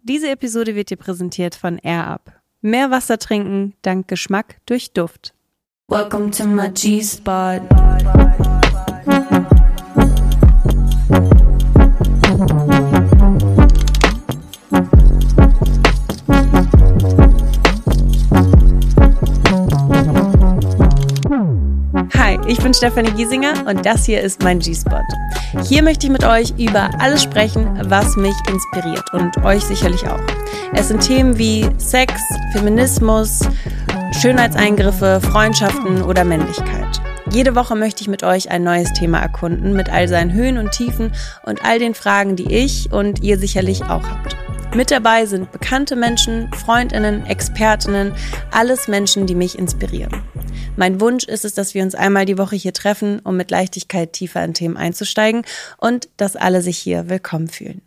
Diese Episode wird dir präsentiert von AirUp. Mehr Wasser trinken dank Geschmack durch Duft. Welcome to my G-Spot. Hi, ich bin Stefanie Giesinger und das hier ist mein G-Spot. Hier möchte ich mit euch über alles sprechen, was mich inspiriert und euch sicherlich auch. Es sind Themen wie Sex, Feminismus, Schönheitseingriffe, Freundschaften oder Männlichkeit. Jede Woche möchte ich mit euch ein neues Thema erkunden, mit all seinen Höhen und Tiefen und all den Fragen, die ich und ihr sicherlich auch habt. Mit dabei sind bekannte Menschen, FreundInnen, ExpertInnen, alles Menschen, die mich inspirieren. Mein Wunsch ist es, dass wir uns einmal die Woche hier treffen, um mit Leichtigkeit tiefer in Themen einzusteigen und dass alle sich hier willkommen fühlen.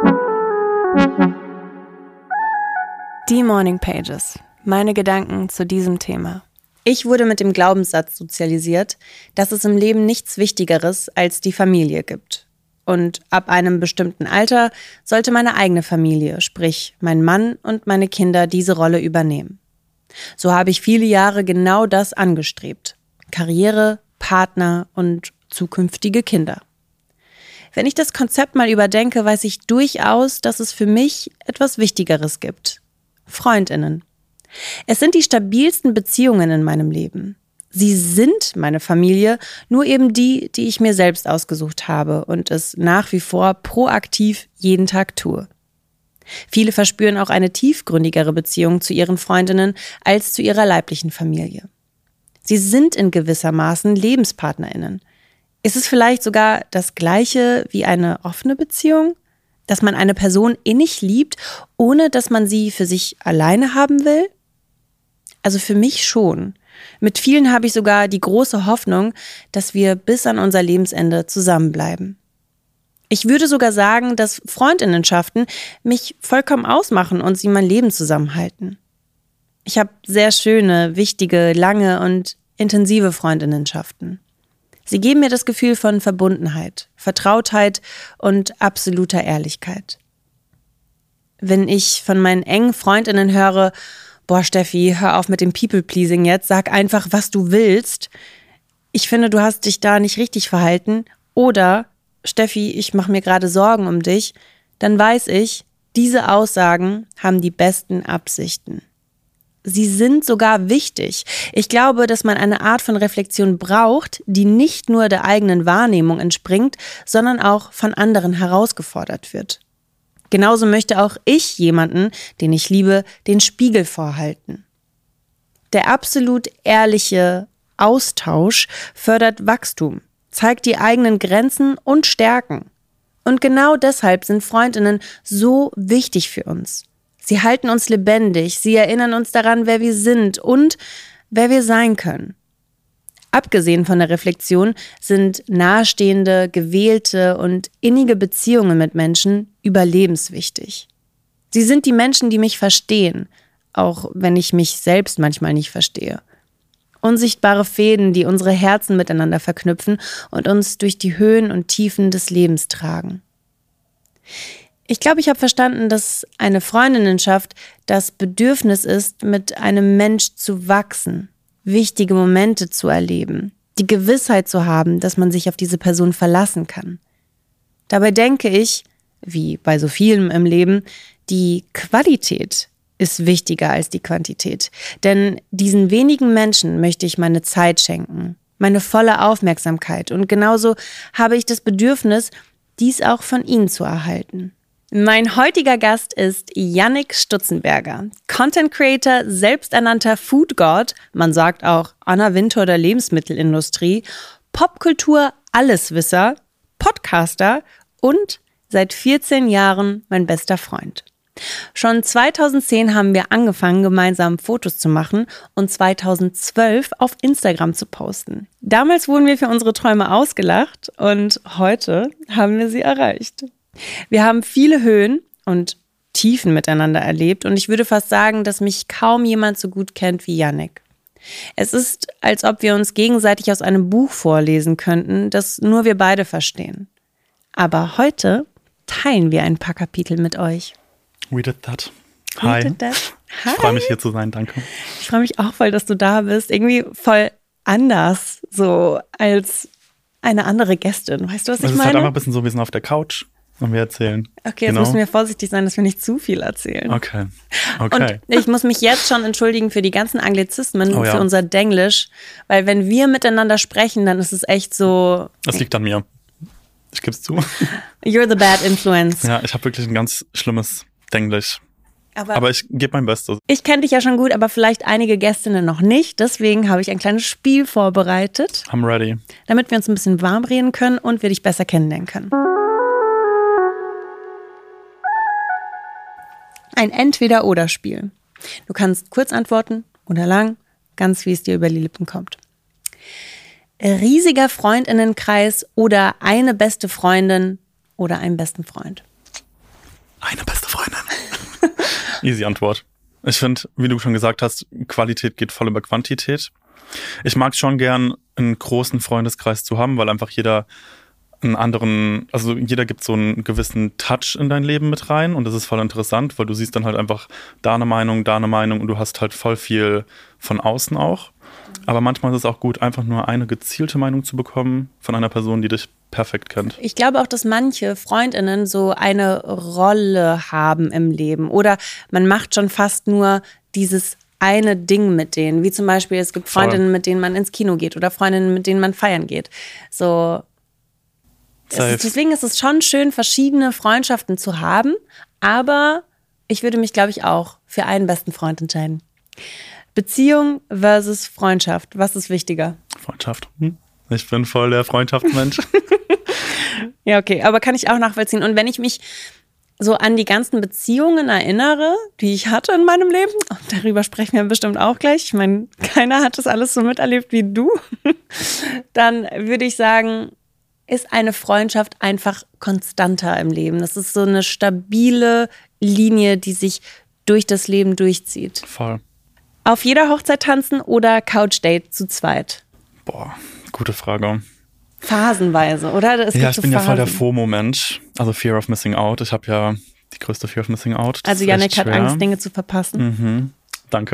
Die Morning Pages. Meine Gedanken zu diesem Thema. Ich wurde mit dem Glaubenssatz sozialisiert, dass es im Leben nichts Wichtigeres als die Familie gibt. Und ab einem bestimmten Alter sollte meine eigene Familie, sprich mein Mann und meine Kinder, diese Rolle übernehmen. So habe ich viele Jahre genau das angestrebt. Karriere, Partner und zukünftige Kinder. Wenn ich das Konzept mal überdenke, weiß ich durchaus, dass es für mich etwas Wichtigeres gibt. FreundInnen. Es sind die stabilsten Beziehungen in meinem Leben. Sie sind meine Familie, nur eben die, die ich mir selbst ausgesucht habe und es nach wie vor proaktiv jeden Tag tue. Viele verspüren auch eine tiefgründigere Beziehung zu ihren Freundinnen als zu ihrer leiblichen Familie. Sie sind in gewissermaßen LebenspartnerInnen. Ist es vielleicht sogar das Gleiche wie eine offene Beziehung? Dass man eine Person innig liebt, ohne dass man sie für sich alleine haben will? Also für mich schon. Mit vielen habe ich sogar die große Hoffnung, dass wir bis an unser Lebensende zusammenbleiben. Ich würde sogar sagen, dass Freundinnenschaften mich vollkommen ausmachen und sie mein Leben zusammenhalten. Ich habe sehr schöne, wichtige, lange und intensive Freundinnenschaften. Sie geben mir das Gefühl von Verbundenheit, Vertrautheit und absoluter Ehrlichkeit. Wenn ich von meinen engen Freundinnen höre, boah Steffi, hör auf mit dem People-Pleasing jetzt, sag einfach, was du willst. Ich finde, du hast dich da nicht richtig verhalten. Oder, Steffi, ich mache mir gerade Sorgen um dich. Dann weiß ich, diese Aussagen haben die besten Absichten. Sie sind sogar wichtig. Ich glaube, dass man eine Art von Reflexion braucht, die nicht nur der eigenen Wahrnehmung entspringt, sondern auch von anderen herausgefordert wird. Genauso möchte auch ich jemanden, den ich liebe, den Spiegel vorhalten. Der absolut ehrliche Austausch fördert Wachstum, zeigt die eigenen Grenzen und Stärken. Und genau deshalb sind Freundinnen so wichtig für uns. Sie halten uns lebendig, sie erinnern uns daran, wer wir sind und wer wir sein können. Abgesehen von der Reflexion sind nahestehende, gewählte und innige Beziehungen mit Menschen überlebenswichtig. Sie sind die Menschen, die mich verstehen, auch wenn ich mich selbst manchmal nicht verstehe. Unsichtbare Fäden, die unsere Herzen miteinander verknüpfen und uns durch die Höhen und Tiefen des Lebens tragen. Ich glaube, ich habe verstanden, dass eine Freundinnenschaft das Bedürfnis ist, mit einem Mensch zu wachsen, wichtige Momente zu erleben, die Gewissheit zu haben, dass man sich auf diese Person verlassen kann. Dabei denke ich, wie bei so vielem im Leben, die Qualität ist wichtiger als die Quantität. Denn diesen wenigen Menschen möchte ich meine Zeit schenken, meine volle Aufmerksamkeit. Und genauso habe ich das Bedürfnis, dies auch von ihnen zu erhalten. Mein heutiger Gast ist Yannick Stutzenberger, Content Creator, selbsternannter Food God, man sagt auch Anna Wintour der Lebensmittelindustrie, Popkultur Alleswisser, Podcaster und seit 14 Jahren mein bester Freund. Schon 2010 haben wir angefangen, gemeinsam Fotos zu machen und 2012 auf Instagram zu posten. Damals wurden wir für unsere Träume ausgelacht und heute haben wir sie erreicht. Wir haben viele Höhen und Tiefen miteinander erlebt und ich würde fast sagen, dass mich kaum jemand so gut kennt wie Yannick. Es ist, als ob wir uns gegenseitig aus einem Buch vorlesen könnten, das nur wir beide verstehen. Aber heute teilen wir ein paar Kapitel mit euch. We did that. Hi. We did that. Hi. Ich freue mich, hier zu sein, danke. Ich freue mich auch voll, dass du da bist. Irgendwie voll anders, so als eine andere Gästin. Weißt du, was ich meine? Es ist halt einfach ein bisschen so, wir sind auf der Couch und wir erzählen. Okay, jetzt müssen wir vorsichtig sein, dass wir nicht zu viel erzählen. Okay. Und ich muss mich jetzt schon entschuldigen für die ganzen Anglizismen, Oh ja. für unser Denglisch, weil wenn wir miteinander sprechen, dann ist es echt so... Das liegt an mir. Ich gebe es zu. You're the bad influence. Ja, ich habe wirklich ein ganz schlimmes Denglisch. Aber ich gebe mein Bestes. Ich kenne dich ja schon gut, aber vielleicht einige Gästinnen noch nicht. Deswegen habe ich ein kleines Spiel vorbereitet. I'm ready. Damit wir uns ein bisschen warm reden können und wir dich besser kennenlernen können. Ein Entweder-Oder-Spiel. Du kannst kurz antworten oder lang, ganz wie es dir über die Lippen kommt. Riesiger Freundinnenkreis oder eine beste Freundin oder einen besten Freund? Eine beste Freundin. Easy Antwort. Ich finde, wie du schon gesagt hast, Qualität geht voll über Quantität. Ich mag schon gern einen großen Freundeskreis zu haben, weil einfach jeder einen anderen, also jeder gibt so einen gewissen Touch in dein Leben mit rein und das ist voll interessant, weil du siehst dann halt einfach da eine Meinung und du hast halt voll viel von außen auch. Aber manchmal ist es auch gut, einfach nur eine gezielte Meinung zu bekommen von einer Person, die dich perfekt kennt. Ich glaube auch, dass manche FreundInnen so eine Rolle haben im Leben oder man macht schon fast nur dieses eine Ding mit denen, wie zum Beispiel es gibt Freundinnen, mit denen man ins Kino geht oder Freundinnen, mit denen man feiern geht. So. Deswegen ist es schon schön, verschiedene Freundschaften zu haben, aber ich würde mich, glaube ich, auch für einen besten Freund entscheiden. Beziehung versus Freundschaft, was ist wichtiger? Freundschaft. Ich bin voll der Freundschaftsmensch. Ja, okay, aber kann ich auch nachvollziehen. Und wenn ich mich so an die ganzen Beziehungen erinnere, die ich hatte in meinem Leben, und darüber sprechen wir bestimmt auch gleich, ich meine, keiner hat das alles so miterlebt wie du, dann würde ich sagen, ist eine Freundschaft einfach konstanter im Leben. Das ist so eine stabile Linie, die sich durch das Leben durchzieht. Voll. Auf jeder Hochzeit tanzen oder Couchdate zu zweit? Boah, gute Frage. Phasenweise, oder? Ich bin ja voll der FOMO-Mensch, also Fear of Missing Out. Ich habe ja die größte Fear of Missing Out. Das also Yannick hat Angst, Dinge zu verpassen. Danke.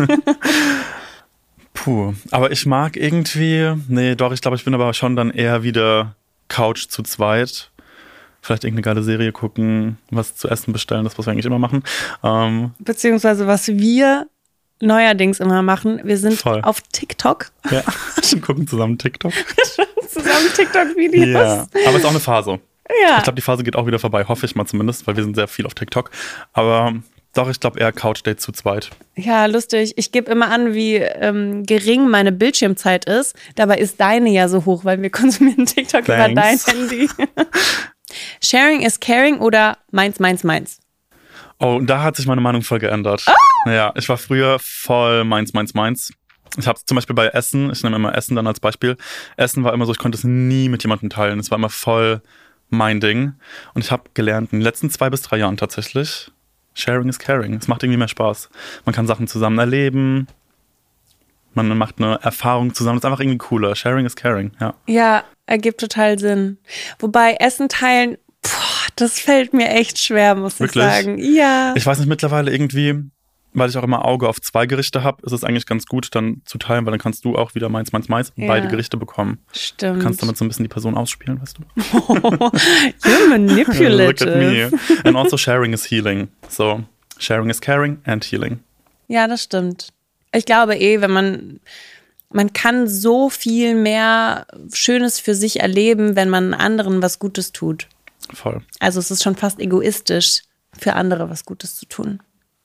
Puh, aber ich mag irgendwie, ich glaube, ich bin aber schon dann eher wieder Couch zu zweit. Vielleicht irgendeine geile Serie gucken, was zu essen bestellen, das, was wir eigentlich immer machen. Beziehungsweise was wir neuerdings immer machen, wir sind voll auf TikTok. Ja, wir gucken zusammen TikTok. Zusammen TikTok-Videos. Ja, aber es ist auch eine Phase. Ja. Ich glaube, die Phase geht auch wieder vorbei, hoffe ich mal zumindest, weil wir sind sehr viel auf TikTok. Aber doch, ich glaube eher Couchdate zu zweit. Ja, lustig. Ich gebe immer an, wie gering meine Bildschirmzeit ist. Dabei ist deine ja so hoch, weil wir konsumieren TikTok über dein Handy. Sharing is caring oder meins, meins, meins? Oh, da hat sich meine Meinung voll geändert. Ja, ich war früher voll meins, meins, meins. Ich habe zum Beispiel bei Essen, ich nehme immer Essen dann als Beispiel. Essen war immer so, ich konnte es nie mit jemandem teilen. Es war immer voll mein Ding. Und ich habe gelernt, in den letzten 2 bis 3 Jahren tatsächlich, Sharing is caring. Es macht irgendwie mehr Spaß. Man kann Sachen zusammen erleben. Man macht eine Erfahrung zusammen. Das ist einfach irgendwie cooler. Sharing is caring, ja. Ja, ergibt total Sinn. Wobei Essen teilen, das fällt mir echt schwer, muss ich sagen. Ja. Ich weiß nicht, mittlerweile irgendwie, weil ich auch immer Auge auf 2 Gerichte habe, ist es eigentlich ganz gut, dann zu teilen, weil dann kannst du auch wieder meins, meins, meins beide Gerichte bekommen. Stimmt. Du kannst damit so ein bisschen die Person ausspielen, weißt du? You're manipulative. Look at me. And also sharing is healing. So, sharing is caring and healing. Ja, das stimmt. Ich glaube wenn man kann so viel mehr Schönes für sich erleben, wenn man anderen was Gutes tut. Voll. Also es ist schon fast egoistisch, für andere was Gutes zu tun.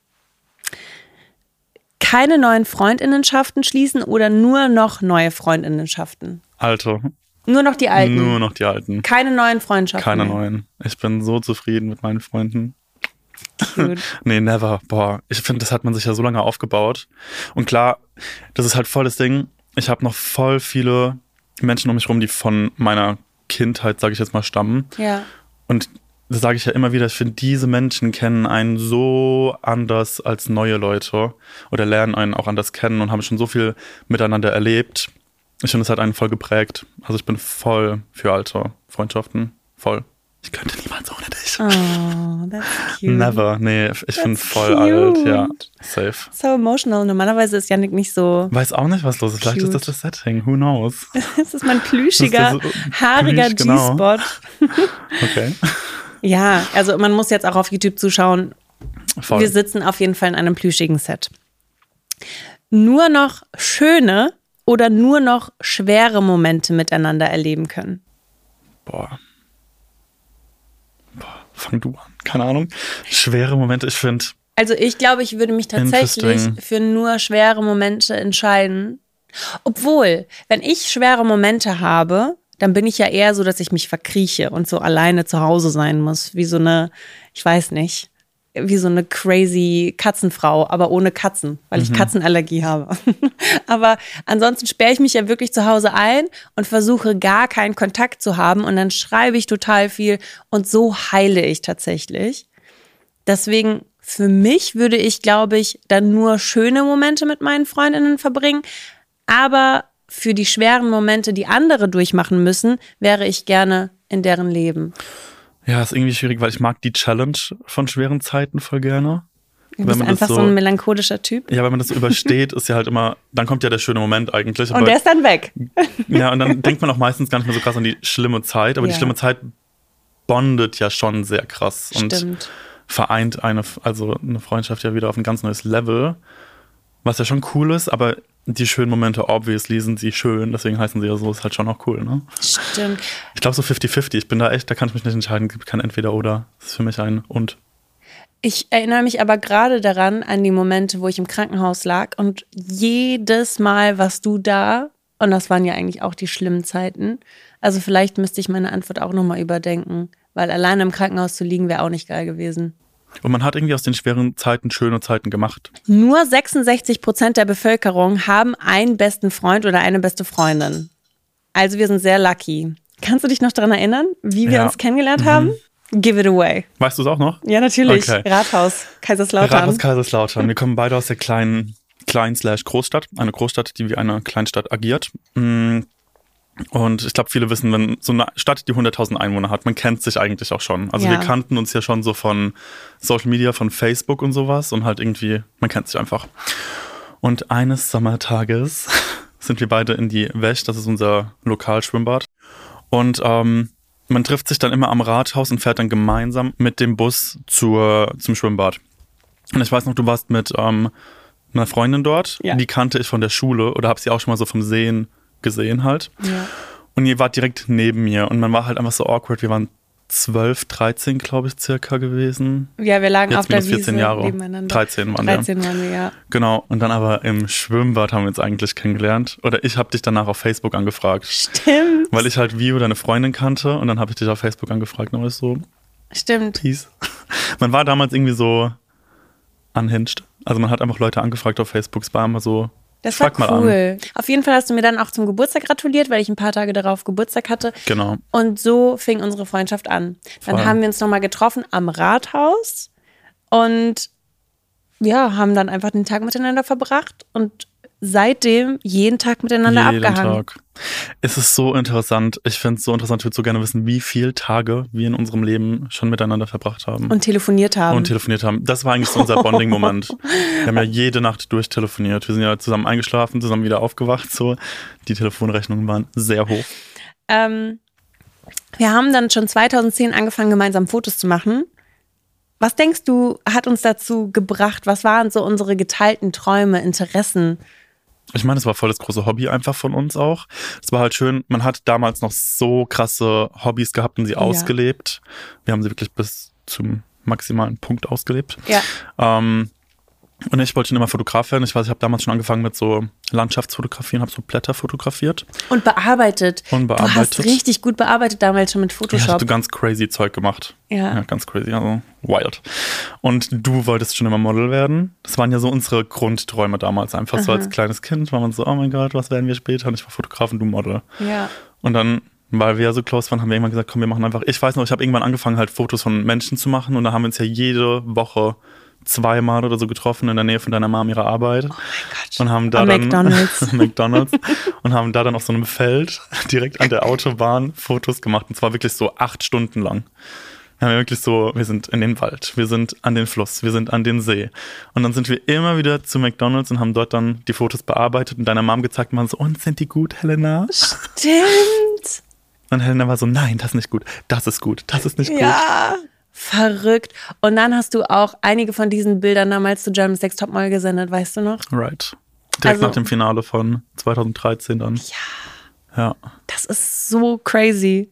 Keine neuen Freundinnenschaften schließen oder nur noch neue Freundinnenschaften? Alter. Nur noch die alten? Nur noch die alten. Keine neuen Freundschaften? Keine mehr. neuen. Ich bin so zufrieden mit meinen Freunden. Cute. Nee, never. Boah, ich finde, das hat man sich ja so lange aufgebaut. Und klar, das ist halt voll das Ding. Ich habe noch voll viele Menschen um mich rum, die von meiner Kindheit, sage ich jetzt mal, stammen. Ja. Und das sage ich ja immer wieder, ich finde, diese Menschen kennen einen so anders als neue Leute oder lernen einen auch anders kennen und haben schon so viel miteinander erlebt. Ich finde, das hat einen voll geprägt. Also ich bin voll für alte Freundschaften. Voll. Ich könnte niemals ohne dich. Oh, that's cute. Never. Nee, ich bin voll cute. alt. Ja, safe. So emotional. Normalerweise ist Yannick nicht so. Weiß auch nicht, was los ist. Vielleicht Cute. ist das Setting. Who knows? Das ist mein plüschiger, Das ist so haariger plüsch, genau. G-Spot. Okay. Ja, also man muss jetzt auch auf YouTube zuschauen. Voll. Wir sitzen auf jeden Fall in einem plüschigen Set. Nur noch schöne oder nur noch schwere Momente miteinander erleben können? Boah, fang du an. Keine Ahnung. Schwere Momente, ich finde. Also ich glaube, ich würde mich tatsächlich Interesting. für nur schwere Momente entscheiden. Obwohl, wenn ich schwere Momente habe, dann bin ich ja eher so, dass ich mich verkrieche und so alleine zu Hause sein muss. Wie so eine, ich weiß nicht, wie so eine crazy Katzenfrau, aber ohne Katzen, weil ich Katzenallergie habe. Aber ansonsten sperre ich mich ja wirklich zu Hause ein und versuche gar keinen Kontakt zu haben und dann schreibe ich total viel und so heile ich tatsächlich. Deswegen, für mich würde ich, glaube ich, dann nur schöne Momente mit meinen Freundinnen verbringen, aber für die schweren Momente, die andere durchmachen müssen, wäre ich gerne in deren Leben. Ja, ist irgendwie schwierig, weil ich mag die Challenge von schweren Zeiten voll gerne. Du bist einfach so ein melancholischer Typ. Ja, wenn man das so übersteht, ist ja halt immer, dann kommt ja der schöne Moment eigentlich. Und der ist dann weg. Ja, und dann denkt man auch meistens gar nicht mehr so krass an die schlimme Zeit, aber die schlimme Zeit bondet ja schon sehr krass. Stimmt. Und vereint eine Freundschaft ja wieder auf ein ganz neues Level, was ja schon cool ist, aber die schönen Momente, obviously, sind sie schön, deswegen heißen sie ja so, ist halt schon auch cool, ne? Stimmt. Ich glaube so 50-50, ich bin da echt, da kann ich mich nicht entscheiden, es gibt kein Entweder-Oder, das ist für mich ein Und. Ich erinnere mich aber gerade daran, an die Momente, wo ich im Krankenhaus lag und jedes Mal warst du da und das waren ja eigentlich auch die schlimmen Zeiten. Also vielleicht müsste ich meine Antwort auch nochmal überdenken, weil alleine im Krankenhaus zu liegen wäre auch nicht geil gewesen. Und man hat irgendwie aus den schweren Zeiten schöne Zeiten gemacht. Nur 66% der Bevölkerung haben einen besten Freund oder eine beste Freundin. Also wir sind sehr lucky. Kannst du dich noch daran erinnern, wie wir uns kennengelernt haben? Give it away. Weißt du es auch noch? Ja, natürlich. Okay. Rathaus, Kaiserslautern. Rathaus Kaiserslautern. Wir kommen beide aus der Klein/Großstadt. Eine Großstadt, die wie eine Kleinstadt agiert. Und ich glaube, viele wissen, wenn so eine Stadt, die 100.000 Einwohner hat, man kennt sich eigentlich auch schon. Also wir kannten uns ja schon so von Social Media, von Facebook und sowas und halt irgendwie, man kennt sich einfach. Und eines Sommertages sind wir beide in die Wäsch, das ist unser Lokalschwimmbad. Und man trifft sich dann immer am Rathaus und fährt dann gemeinsam mit dem Bus zum Schwimmbad. Und ich weiß noch, du warst mit einer Freundin dort, die kannte ich von der Schule oder habe sie auch schon mal so vom Sehen gesehen halt. Ja. Und ihr wart direkt neben mir und man war halt einfach so awkward. Wir waren 12, 13, glaube ich, circa gewesen. Ja, wir lagen jetzt auf der 14 Wiese Jahre. nebeneinander. 13 waren wir. 13 waren wir, ja. Genau. Und dann aber im Schwimmbad haben wir uns eigentlich kennengelernt. Oder ich habe dich danach auf Facebook angefragt. Stimmt. Weil ich halt Vio, deine Freundin, kannte. Und dann habe ich dich auf Facebook angefragt. Und war ich so, stimmt. Peace. Man war damals irgendwie so unhinged. Also man hat einfach Leute angefragt auf Facebook. Es war immer so, das war cool. Auf jeden Fall hast du mir dann auch zum Geburtstag gratuliert, weil ich ein paar Tage darauf Geburtstag hatte. Genau. Und so fing unsere Freundschaft an. Dann Voll. haben wir uns nochmal getroffen am Rathaus und ja, haben dann einfach den Tag miteinander verbracht und seitdem jeden Tag miteinander abgehangen. Tag. Es ist so interessant. Ich finde es so interessant. Ich würde so gerne wissen, wie viele Tage wir in unserem Leben schon miteinander verbracht haben. Und telefoniert haben. Das war eigentlich so unser Bonding-Moment. Wir haben ja jede Nacht durchtelefoniert. Wir sind ja zusammen eingeschlafen, zusammen wieder aufgewacht. So. Die Telefonrechnungen waren sehr hoch. Wir haben dann schon 2010 angefangen, gemeinsam Fotos zu machen. Was denkst du, hat uns dazu gebracht? Was waren so unsere geteilten Träume, Interessen? Ich meine, es war voll das große Hobby einfach von uns auch. Es war halt schön, man hat damals noch so krasse Hobbys gehabt und sie ausgelebt. Wir haben sie wirklich bis zum maximalen Punkt ausgelebt. Ja. Und ich wollte schon immer Fotograf werden. Ich weiß, ich habe damals schon angefangen mit so Landschaftsfotografien, habe so Blätter fotografiert. Und bearbeitet. Du hast richtig gut bearbeitet damals schon mit Photoshop. Ja, ich habe ganz crazy Zeug gemacht. Ja, ganz crazy, also wild. Und du wolltest schon immer Model werden. Das waren ja so unsere Grundträume damals. Einfach so als kleines Kind war man so, oh mein Gott, was werden wir später? Und ich war Fotograf und du Model. Ja. Und dann, weil wir ja so close waren, haben wir irgendwann gesagt, komm, wir machen einfach, ich weiß noch, ich habe irgendwann angefangen halt Fotos von Menschen zu machen und da haben wir uns ja jede Woche zweimal oder so getroffen in der Nähe von deiner Mom ihrer Arbeit. Oh mein Gott. Und haben da McDonald's und haben da dann auf so einem Feld direkt an der Autobahn Fotos gemacht. Und zwar wirklich so 8 Stunden lang. Wir sind in den Wald, wir sind an den Fluss, wir sind an den See. Und dann sind wir immer wieder zu McDonald's und haben dort dann die Fotos bearbeitet und deiner Mom gezeigt und waren so, und sind die gut, Helena? Stimmt. Und Helena war so, nein, das ist nicht gut, das ist gut, das ist nicht gut. Ja, verrückt. Und dann hast du auch einige von diesen Bildern damals zu Germany's Next Topmodel gesendet, weißt du noch? Right. Direkt nach dem Finale von 2013 dann. Ja. Das ist so crazy.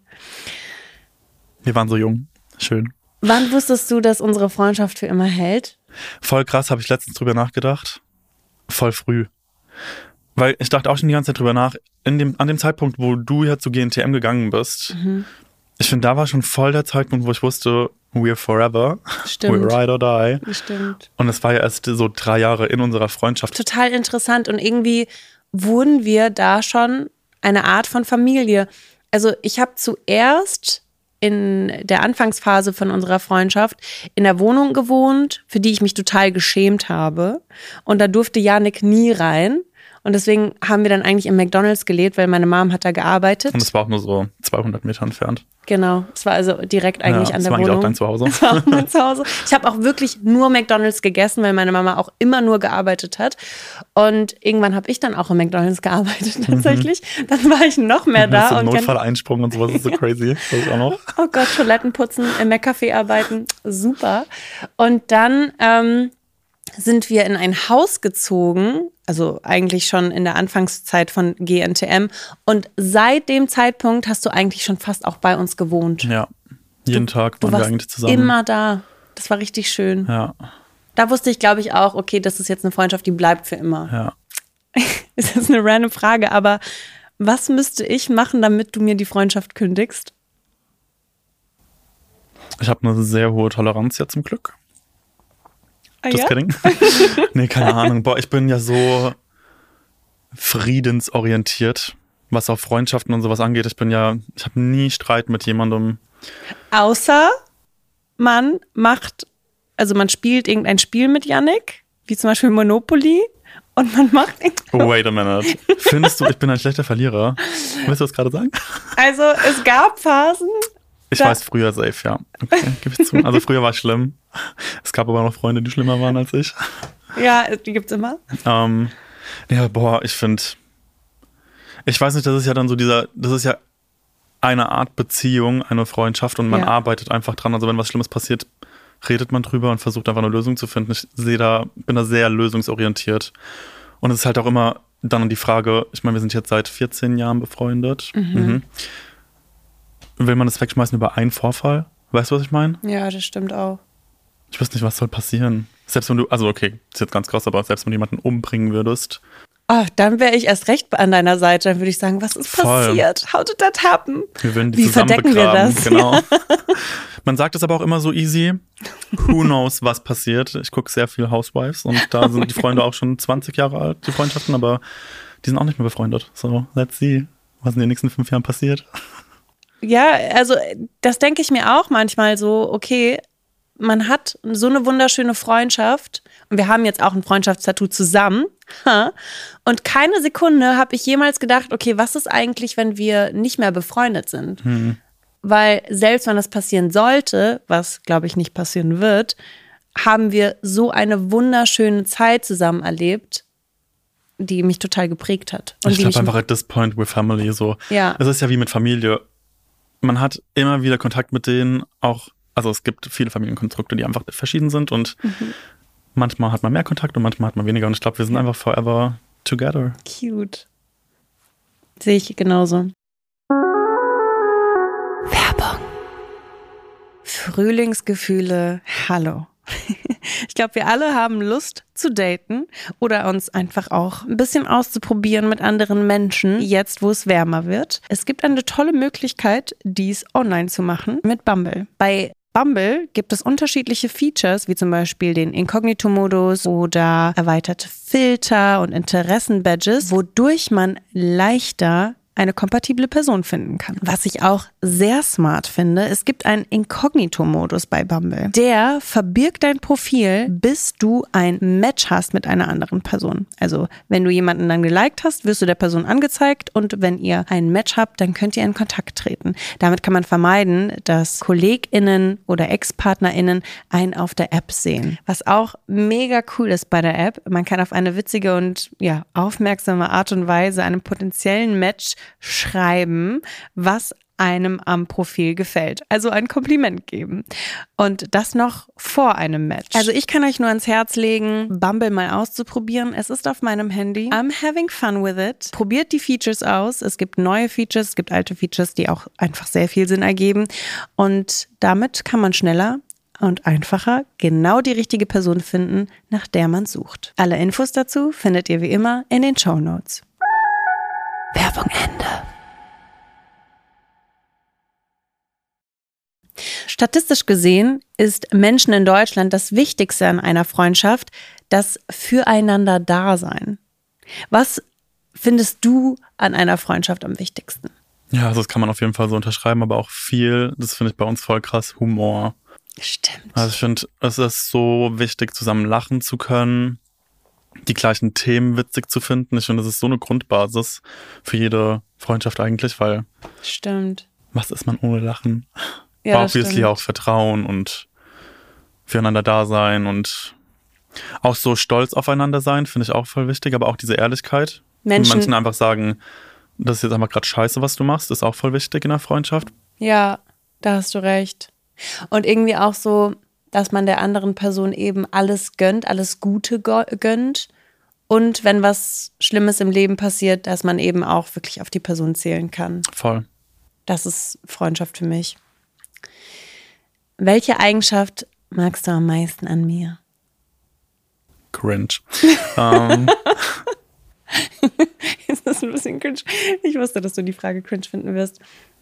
Wir waren so jung. Schön. Wann wusstest du, dass unsere Freundschaft für immer hält? Voll krass, habe ich letztens drüber nachgedacht. Voll früh. Weil ich dachte auch schon die ganze Zeit drüber nach, an dem Zeitpunkt, wo du ja zu GNTM gegangen bist, ich finde, da war schon voll der Zeitpunkt, wo ich wusste, we're forever, Stimmt. we're ride or die. Stimmt. Und es war ja erst so 3 Jahre in unserer Freundschaft. Total interessant und irgendwie wurden wir da schon eine Art von Familie. Also ich habe zuerst in der Anfangsphase von unserer Freundschaft in der Wohnung gewohnt, für die ich mich total geschämt habe. Und da durfte Yannick nie rein. Und deswegen haben wir dann eigentlich im McDonald's gelebt, weil meine Mom hat da gearbeitet. Und es war auch nur so 200 Meter entfernt. Genau, es war also direkt eigentlich an der Wohnung. Das war auch dein Zuhause. Das war auch mein Zuhause. Ich habe auch wirklich nur McDonald's gegessen, weil meine Mama auch immer nur gearbeitet hat. Und irgendwann habe ich dann auch im McDonald's gearbeitet tatsächlich. Dann war ich noch mehr da. So Notfall-Einsprung und sowas ist so crazy. Das ist auch noch. Oh Gott, Toiletten putzen, im McCafé arbeiten, super. Und dann sind wir in ein Haus gezogen, also eigentlich schon in der Anfangszeit von GNTM. Und seit dem Zeitpunkt hast du eigentlich schon fast auch bei uns gewohnt. Ja, jeden Tag waren wir eigentlich zusammen. Immer da. Das war richtig schön. Ja. Da wusste ich, glaube ich, auch, okay, das ist jetzt eine Freundschaft, die bleibt für immer. Ja. Das ist eine random Frage, aber was müsste ich machen, damit du mir die Freundschaft kündigst? Ich habe eine sehr hohe Toleranz ja zum Glück. Just ja? kidding. Nee, keine Ahnung. Boah, ich bin ja so friedensorientiert, was auch Freundschaften und sowas angeht. Ich habe nie Streit mit jemandem. Außer man spielt irgendein Spiel mit Yannick, wie zum Beispiel Monopoly, und man macht Oh, wait a minute. Findest du, ich bin ein schlechter Verlierer? Willst du das gerade sagen? Also, es gab Phasen. Ich weiß früher safe, ja. Okay, gebe ich zu. Also früher war es schlimm. Es gab aber noch Freunde, die schlimmer waren als ich. Ja, die gibt's immer. Ja, boah, ich weiß nicht, das ist ja dann so das ist ja eine Art Beziehung, eine Freundschaft und man arbeitet einfach dran. Also wenn was Schlimmes passiert, redet man drüber und versucht einfach eine Lösung zu finden. Bin da sehr lösungsorientiert. Und es ist halt auch immer dann die Frage, ich meine, wir sind jetzt seit 14 Jahren befreundet. Will man das wegschmeißen über einen Vorfall? Weißt du, was ich meine? Ja, das stimmt auch. Ich weiß nicht, was soll passieren. Selbst wenn du, also okay, ist jetzt ganz krass, aber selbst wenn du jemanden umbringen würdest. Oh, dann wäre ich erst recht an deiner Seite. Dann würde ich sagen, was ist passiert? How did that happen? Wir würden die Wie zusammen verdecken begraben. wir das? Genau. Man sagt es aber auch immer so easy. Who knows, was passiert? Ich gucke sehr viel Housewives und da sind die Freunde auch schon 20 Jahre alt, die Freundschaften, aber die sind auch nicht mehr befreundet. So, let's see, was in den nächsten 5 Jahren passiert. Ja, also das denke ich mir auch manchmal so, okay, man hat so eine wunderschöne Freundschaft und wir haben jetzt auch ein Freundschaftstattoo zusammen und keine Sekunde habe ich jemals gedacht, okay, was ist eigentlich, wenn wir nicht mehr befreundet sind? Weil selbst wenn das passieren sollte, was glaube ich nicht passieren wird, haben wir so eine wunderschöne Zeit zusammen erlebt, die mich total geprägt hat. Und ich glaube einfach at this point we're family so. Ja. Es ist ja wie mit Familie. Man hat immer wieder Kontakt mit denen, auch, also es gibt viele Familienkonstrukte, die einfach verschieden sind und manchmal hat man mehr Kontakt und manchmal hat man weniger und ich glaube, wir sind einfach forever together. Cute. Sehe ich genauso. Werbung. Frühlingsgefühle, hallo. Ich glaube, wir alle haben Lust zu daten oder uns einfach auch ein bisschen auszuprobieren mit anderen Menschen, jetzt wo es wärmer wird. Es gibt eine tolle Möglichkeit, dies online zu machen mit Bumble. Bei Bumble gibt es unterschiedliche Features, wie zum Beispiel den Inkognito-Modus oder erweiterte Filter und Interessen-Badges, wodurch man leichter eine kompatible Person finden kann. Was ich auch sehr smart finde, es gibt einen Inkognito-Modus bei Bumble. Der verbirgt dein Profil, bis du ein Match hast mit einer anderen Person. Also wenn du jemanden dann geliked hast, wirst du der Person angezeigt und wenn ihr ein Match habt, dann könnt ihr in Kontakt treten. Damit kann man vermeiden, dass KollegInnen oder Ex-PartnerInnen einen auf der App sehen. Was auch mega cool ist bei der App, man kann auf eine witzige und aufmerksame Art und Weise einem potenziellen Match schreiben, was einem am Profil gefällt. Also ein Kompliment geben. Und das noch vor einem Match. Also ich kann euch nur ans Herz legen, Bumble mal auszuprobieren. Es ist auf meinem Handy. I'm having fun with it. Probiert die Features aus. Es gibt neue Features, es gibt alte Features, die auch einfach sehr viel Sinn ergeben. Und damit kann man schneller und einfacher genau die richtige Person finden, nach der man sucht. Alle Infos dazu findet ihr wie immer in den Shownotes. Werbung Ende. Statistisch gesehen ist Menschen in Deutschland das Wichtigste an einer Freundschaft das Füreinander-Dasein. Was findest du an einer Freundschaft am wichtigsten? Ja, also das kann man auf jeden Fall so unterschreiben, aber auch viel, das finde ich bei uns voll krass, Humor. Stimmt. Also ich finde, es ist so wichtig, zusammen lachen zu können, die gleichen Themen witzig zu finden. Ich finde, das ist so eine Grundbasis für jede Freundschaft eigentlich, weil Stimmt. Was ist man ohne Lachen? Ja, obviously auch Vertrauen und füreinander da sein und auch so stolz aufeinander sein, finde ich auch voll wichtig, aber auch diese Ehrlichkeit. Menschen einfach sagen, das ist jetzt einfach gerade scheiße, was du machst, ist auch voll wichtig in der Freundschaft. Ja, da hast du recht. Und irgendwie auch so, dass man der anderen Person eben alles gönnt, alles Gute gönnt. Und wenn was Schlimmes im Leben passiert, dass man eben auch wirklich auf die Person zählen kann. Voll. Das ist Freundschaft für mich. Welche Eigenschaft magst du am meisten an mir? Cringe. Ist das ein bisschen cringe? Ich wusste, dass du die Frage cringe finden wirst.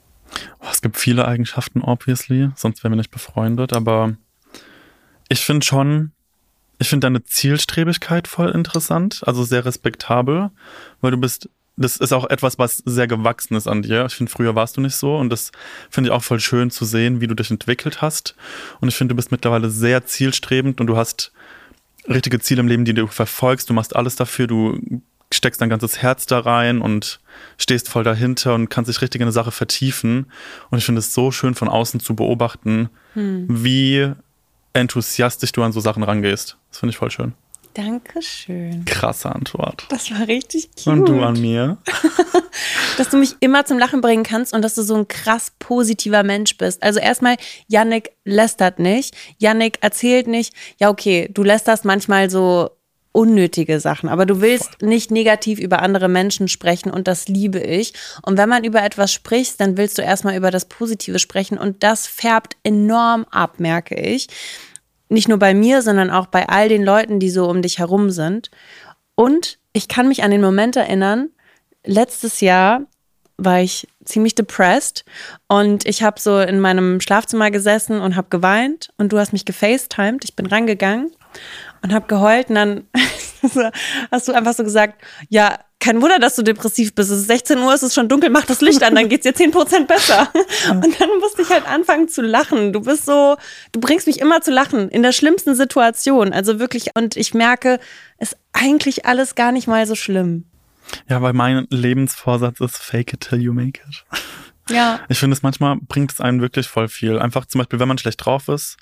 Es gibt viele Eigenschaften, obviously, sonst wären wir nicht befreundet, aber ich finde deine Zielstrebigkeit voll interessant, also sehr respektabel, weil das ist auch etwas, was sehr gewachsen ist an dir. Ich finde, früher warst du nicht so und das finde ich auch voll schön zu sehen, wie du dich entwickelt hast. Und ich finde, du bist mittlerweile sehr zielstrebend und du hast richtige Ziele im Leben, die du verfolgst. Du machst alles dafür, du steckst dein ganzes Herz da rein und stehst voll dahinter und kannst dich richtig in eine Sache vertiefen. Und ich finde es so schön von außen zu beobachten, wie enthusiastisch du an so Sachen rangehst. Das finde ich voll schön. Dankeschön. Krasse Antwort. Das war richtig cute. Und du an mir? Dass du mich immer zum Lachen bringen kannst und dass du so ein krass positiver Mensch bist. Also erstmal, Yannick lästert nicht. Yannick erzählt nicht. Ja, okay, du lästerst manchmal so unnötige Sachen, aber du willst nicht negativ über andere Menschen sprechen und das liebe ich. Und wenn man über etwas spricht, dann willst du erstmal über das Positive sprechen und das färbt enorm ab, merke ich. Nicht nur bei mir, sondern auch bei all den Leuten, die so um dich herum sind. Und ich kann mich an den Moment erinnern, letztes Jahr war ich ziemlich depressed und ich habe so in meinem Schlafzimmer gesessen und habe geweint und du hast mich gefacetimed. Ich bin rangegangen und habe geheult und dann hast du einfach so gesagt, ja, kein Wunder, dass du depressiv bist. Es ist 16 Uhr, es ist schon dunkel, mach das Licht an, dann geht's dir 10% besser. Und dann musste ich halt anfangen zu lachen. Du bringst mich immer zu lachen, in der schlimmsten Situation. Also wirklich, und ich merke, ist eigentlich alles gar nicht mal so schlimm. Ja, weil mein Lebensvorsatz ist, fake it till you make it. Ja. Ich finde, manchmal bringt es einem wirklich voll viel. Einfach zum Beispiel, wenn man schlecht drauf ist,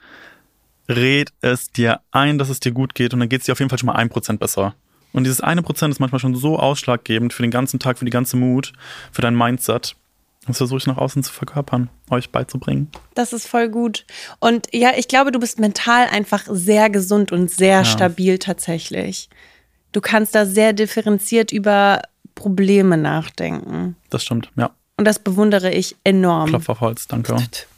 red es dir ein, dass es dir gut geht und dann geht es dir auf jeden Fall schon mal 1% besser. Und dieses 1% ist manchmal schon so ausschlaggebend für den ganzen Tag, für die ganze Mood, für dein Mindset. Das versuche ich nach außen zu verkörpern, euch beizubringen. Das ist voll gut. Und ja, ich glaube, du bist mental einfach sehr gesund und sehr stabil tatsächlich. Du kannst da sehr differenziert über Probleme nachdenken. Das stimmt, ja. Und das bewundere ich enorm. Klopf auf Holz, danke.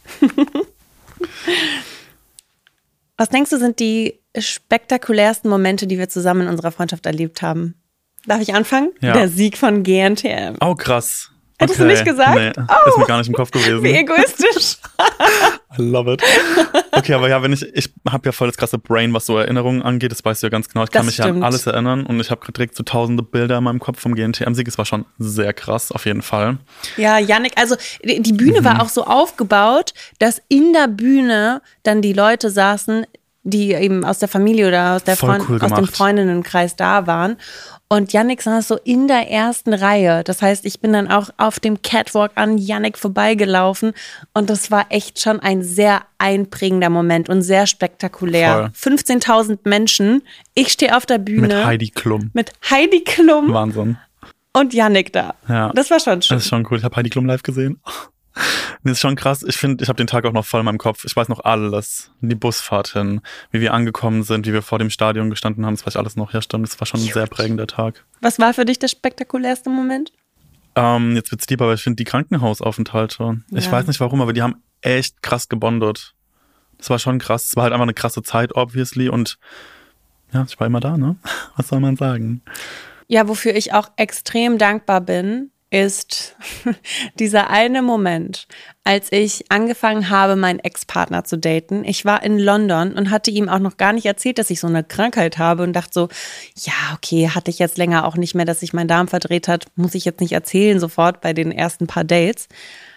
Was denkst du, sind die spektakulärsten Momente, die wir zusammen in unserer Freundschaft erlebt haben? Darf ich anfangen? Ja. Der Sieg von GNTM. Oh, krass. Hättest du nicht gesagt? Nee, ist mir gar nicht im Kopf gewesen. Wie egoistisch. I love it. Okay, aber ja, ich habe ja voll das krasse Brain, was so Erinnerungen angeht, das weißt du ja ganz genau. Ich kann mich ja an alles erinnern und ich habe direkt so tausende Bilder in meinem Kopf vom GNTM-Sieg. Es war schon sehr krass, auf jeden Fall. Ja, Yannick, also die Bühne war auch so aufgebaut, dass in der Bühne dann die Leute saßen, die eben aus der Familie oder aus dem Freundinnenkreis da waren. Und Yannick saß so in der ersten Reihe. Das heißt, ich bin dann auch auf dem Catwalk an Yannick vorbeigelaufen. Und das war echt schon ein sehr einprägender Moment und sehr spektakulär. 15.000 Menschen. Ich stehe auf der Bühne. Mit Heidi Klum. Wahnsinn. Und Yannick da. Ja. Das war schon schön. Das ist schon cool. Ich habe Heidi Klum live gesehen. Das ist schon krass. Ich finde, ich habe den Tag auch noch voll in meinem Kopf. Ich weiß noch alles. Die Busfahrt hin, wie wir angekommen sind, wie wir vor dem Stadion gestanden haben. Das weiß ich alles noch. Ja, stimmt. Das war schon ein sehr prägender Tag. Was war für dich der spektakulärste Moment? Jetzt wird's deep, aber ich finde die Krankenhausaufenthalte. Ja. Ich weiß nicht warum, aber die haben echt krass gebondet. Das war schon krass. Es war halt einfach eine krasse Zeit, obviously. Und ja, ich war immer da, ne? Was soll man sagen? Ja, wofür ich auch extrem dankbar bin, ist dieser eine Moment, als ich angefangen habe, meinen Ex-Partner zu daten. Ich war in London und hatte ihm auch noch gar nicht erzählt, dass ich so eine Krankheit habe und dachte so, ja, okay, hatte ich jetzt länger auch nicht mehr, dass sich mein Darm verdreht hat, muss ich jetzt nicht erzählen sofort bei den ersten paar Dates.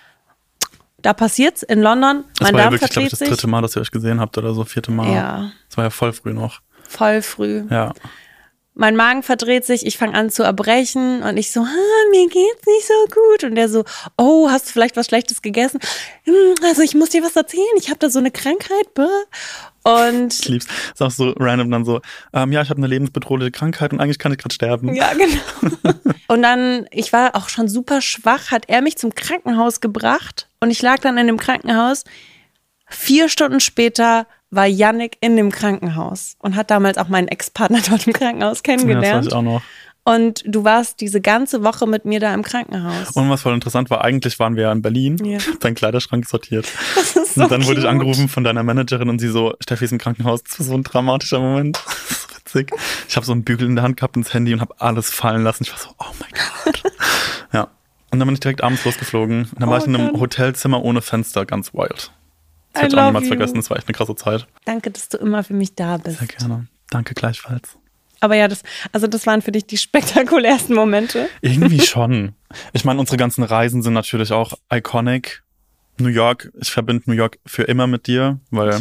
Da passiert's in London, mein Darm verdreht sich. Das war ja wirklich, glaube ich, das 3. Mal, dass ihr euch gesehen habt oder so, 4. Mal. Ja. Das war ja voll früh noch. Voll früh. Ja. Mein Magen verdreht sich, ich fange an zu erbrechen und ich so, mir geht's nicht so gut. Und der so, oh, hast du vielleicht was Schlechtes gegessen? Also ich muss dir was erzählen, ich habe da so eine Krankheit. Und ich lieb's. Ist auch so random dann so, ja, ich habe eine lebensbedrohliche Krankheit und eigentlich kann ich gerade sterben. Ja, genau. Und dann, ich war auch schon super schwach, hat er mich zum Krankenhaus gebracht und ich lag dann in dem Krankenhaus. 4 Stunden später war Yannick in dem Krankenhaus und hat damals auch meinen Ex-Partner dort im Krankenhaus kennengelernt. Ja, das weiß ich auch noch. Und du warst diese ganze Woche mit mir da im Krankenhaus. Und was voll interessant war, eigentlich waren wir ja in Berlin, dein Kleiderschrank sortiert. Das ist so und dann wurde ich cute. angerufen von deiner Managerin und sie so, Steffi ist im Krankenhaus. Das war so ein dramatischer Moment. Das ist so witzig. Ich habe so einen Bügel in der Hand gehabt und das Handy und habe alles fallen lassen. Ich war so, oh mein Gott. Ja. Und dann bin ich direkt abends losgeflogen. Und dann war ich in einem Hotelzimmer ohne Fenster, ganz wild. Das hätte ich auch niemals vergessen, das war echt eine krasse Zeit. Danke, dass du immer für mich da bist. Sehr gerne. Danke gleichfalls. Aber ja, das waren für dich die spektakulärsten Momente. Irgendwie schon. Ich meine, unsere ganzen Reisen sind natürlich auch iconic. New York, ich verbinde New York für immer mit dir, weil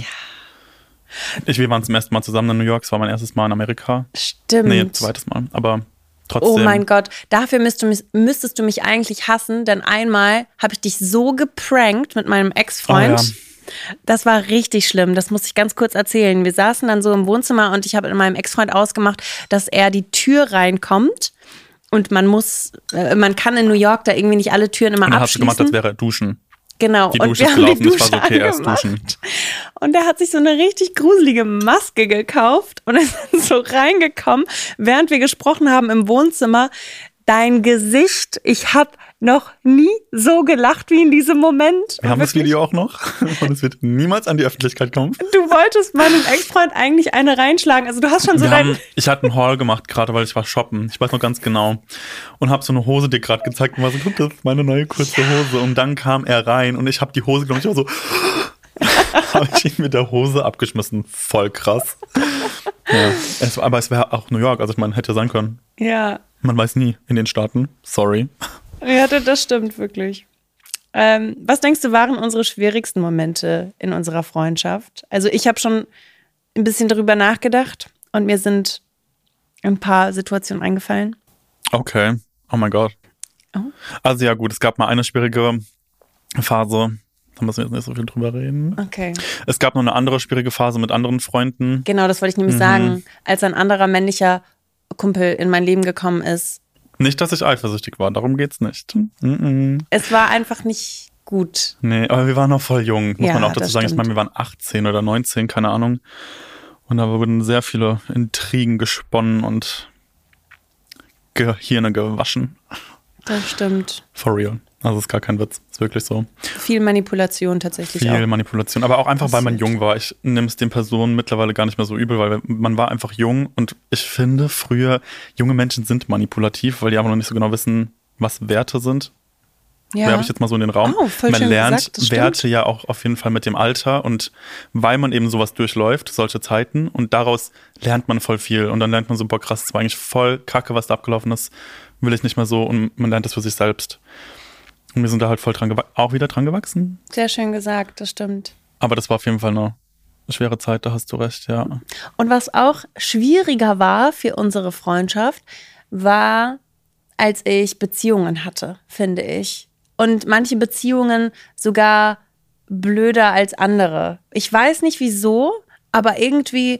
wir waren zum ersten Mal zusammen in New York. Es war mein erstes Mal in Amerika. Stimmt. Nee, zweites Mal, aber trotzdem. Oh mein Gott, dafür müsstest du mich eigentlich hassen, denn einmal habe ich dich so geprankt mit meinem Ex-Freund. Oh, ja. Das war richtig schlimm, das muss ich ganz kurz erzählen. Wir saßen dann so im Wohnzimmer und ich habe mit meinem Ex-Freund ausgemacht, dass er die Tür reinkommt und man kann in New York da irgendwie nicht alle Türen immer abschließen. Und dann hast du gemacht, als wäre duschen. Genau. Die Dusche ist gelaufen, das war so, okay, erst duschen. Und er hat sich so eine richtig gruselige Maske gekauft und ist dann so reingekommen, während wir gesprochen haben im Wohnzimmer. Dein Gesicht, ich habe noch nie so gelacht wie in diesem Moment. Wir haben das Video auch noch und es wird niemals an die Öffentlichkeit kommen. Du wolltest meinem Ex-Freund eigentlich eine reinschlagen. Also du hast schon so ich hatte einen Haul gemacht, gerade weil ich war shoppen. Ich weiß noch ganz genau. Und habe so eine Hose dir gerade gezeigt und war so, guck, das ist meine neue kurze Hose. Und dann kam er rein und ich habe die Hose genommen. Ich war so, habe ich ihn mit der Hose abgeschmissen. Voll krass. Ja. Aber es wäre auch New York, also ich meine, hätte ja sein können. Ja. Man weiß nie in den Staaten. Sorry. Ja, das stimmt wirklich. Was denkst du, waren unsere schwierigsten Momente in unserer Freundschaft? Also ich habe schon ein bisschen darüber nachgedacht und mir sind ein paar Situationen eingefallen. Okay. Oh mein Gott. Oh. Also ja gut, es gab mal eine schwierige Phase. Da müssen wir jetzt nicht so viel drüber reden. Okay. Es gab noch eine andere schwierige Phase mit anderen Freunden. Genau, das wollte ich nämlich sagen. Als ein anderer männlicher Kumpel in mein Leben gekommen ist. Nicht, dass ich eifersüchtig war, darum geht's nicht. Es war einfach nicht gut. Nee, aber wir waren noch voll jung, muss man auch dazu sagen. Stimmt. Ich meine, wir waren 18 oder 19, keine Ahnung. Und da wurden sehr viele Intrigen gesponnen und Gehirne gewaschen. Das stimmt. For real. Also ist gar kein Witz, ist wirklich so. Viel Manipulation tatsächlich Viel auch. Manipulation, aber auch einfach, weil man jung war. Ich nehme es den Personen mittlerweile gar nicht mehr so übel, weil man war einfach jung und ich finde früher, junge Menschen sind manipulativ, weil die aber noch nicht so genau wissen, was Werte sind. Ja. Werfe ich jetzt mal so in den Raum. Voll Man schön lernt gesagt, Werte ja auch auf jeden Fall mit dem Alter und weil man eben sowas durchläuft, solche Zeiten und daraus lernt man voll viel und dann lernt man so, boah krass, das war eigentlich voll kacke, was da abgelaufen ist, will ich nicht mehr so und man lernt das für sich selbst. Und wir sind da halt voll auch wieder dran gewachsen. Sehr schön gesagt, das stimmt. Aber das war auf jeden Fall eine schwere Zeit, da hast du recht, ja. Und was auch schwieriger war für unsere Freundschaft, war, als ich Beziehungen hatte, finde ich. Und manche Beziehungen sogar blöder als andere. Ich weiß nicht wieso, aber irgendwie,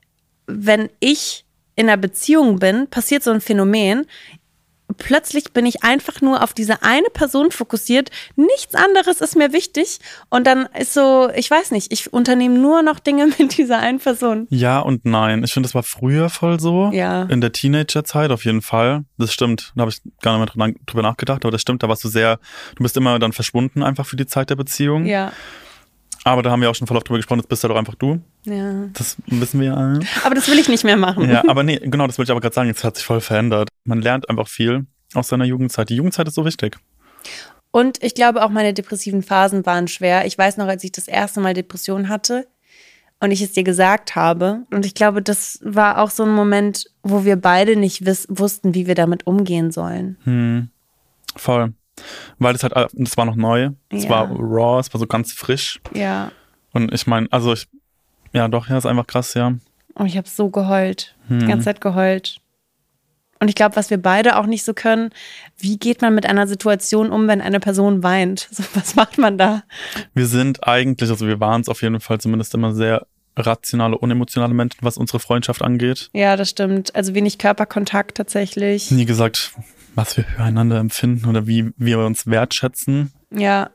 wenn ich in einer Beziehung bin, passiert so ein Phänomen. Plötzlich bin ich einfach nur auf diese eine Person fokussiert. Nichts anderes ist mir wichtig. Und dann ist so, ich weiß nicht, ich unternehme nur noch Dinge mit dieser einen Person. Ja und nein. Ich finde, das war früher voll so. Ja. In der Teenagerzeit auf jeden Fall. Das stimmt. Da habe ich gar nicht mehr drüber nachgedacht. Aber das stimmt, da warst du bist immer dann verschwunden einfach für die Zeit der Beziehung. Ja. Aber da haben wir auch schon voll oft drüber gesprochen, jetzt bist du doch einfach du. Ja. Das wissen wir ja. Aber das will ich nicht mehr machen. Ja, aber nee, genau, das wollte ich aber gerade sagen. Jetzt hat sich voll verändert. Man lernt einfach viel aus seiner Jugendzeit. Die Jugendzeit ist so wichtig. Und ich glaube auch meine depressiven Phasen waren schwer. Ich weiß noch, als ich das erste Mal Depressionen hatte und ich es dir gesagt habe. Und ich glaube, das war auch so ein Moment, wo wir beide nicht wussten, wie wir damit umgehen sollen. Voll. Weil das war noch neu. Es Ja. war raw, es war so ganz frisch. Ja. Und ich meine, ist einfach krass, ja. Und ich habe so geheult. Die ganze Zeit geheult. Und ich glaube, was wir beide auch nicht so können, wie geht man mit einer Situation um, wenn eine Person weint? So, was macht man da? Wir waren es auf jeden Fall zumindest immer sehr rationale, unemotionale Menschen, was unsere Freundschaft angeht. Ja, das stimmt. Also wenig Körperkontakt tatsächlich. Nie gesagt, was wir füreinander empfinden oder wie wir uns wertschätzen. Ja.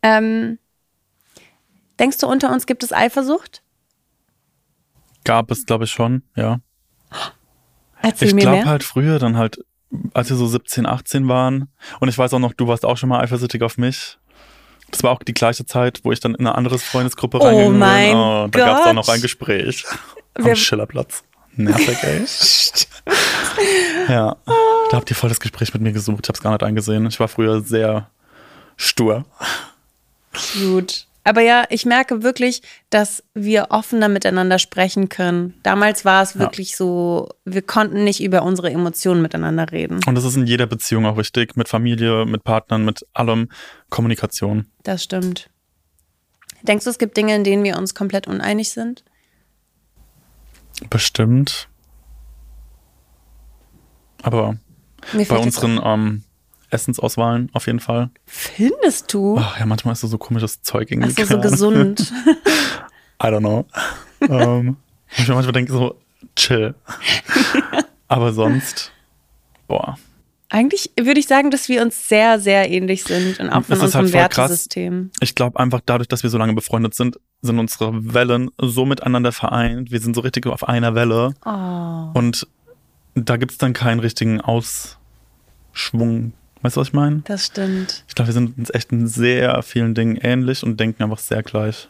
Denkst du, unter uns gibt es Eifersucht? Gab es, glaube ich, schon, ja. Erzähl Ich mir glaube mehr. halt früher dann halt, als wir so 17, 18 waren und ich weiß auch noch, du warst auch schon mal eifersüchtig auf mich. Das war auch die gleiche Zeit, wo ich dann in eine andere Freundesgruppe reingegangen bin. mein Da gab es Gott. auch noch ein Gespräch am Schillerplatz. Nervig, ey. Ja, da habt ihr voll das Gespräch mit mir gesucht. Ich habe es gar nicht eingesehen. Ich war früher sehr stur. Gut. Aber ja, ich merke wirklich, dass wir offener miteinander sprechen können. Damals war es wirklich so, wir konnten nicht über unsere Emotionen miteinander reden. Und das ist in jeder Beziehung auch wichtig. Mit Familie, mit Partnern, mit allem. Kommunikation. Das stimmt. Denkst du, es gibt Dinge, in denen wir uns komplett uneinig sind? Bestimmt. Aber Mir bei fällt jetzt unseren Essensauswahlen auf jeden Fall. Findest du? Ach, ja, manchmal ist so komisches Zeug irgendwie. Ach so, so gesund. I don't know. Ich manchmal denke so, chill. Aber sonst, boah. Eigentlich würde ich sagen, dass wir uns sehr, sehr ähnlich sind und auch von Es ist unserem halt voll Wertesystem. Ich glaube einfach dadurch, dass wir so lange befreundet sind, sind unsere Wellen so miteinander vereint. Wir sind so richtig auf einer Welle. Oh. Und da gibt es dann keinen richtigen Ausschwung. Weißt du, was ich meine? Das stimmt. Ich glaube, wir sind uns echt in sehr vielen Dingen ähnlich und denken einfach sehr gleich.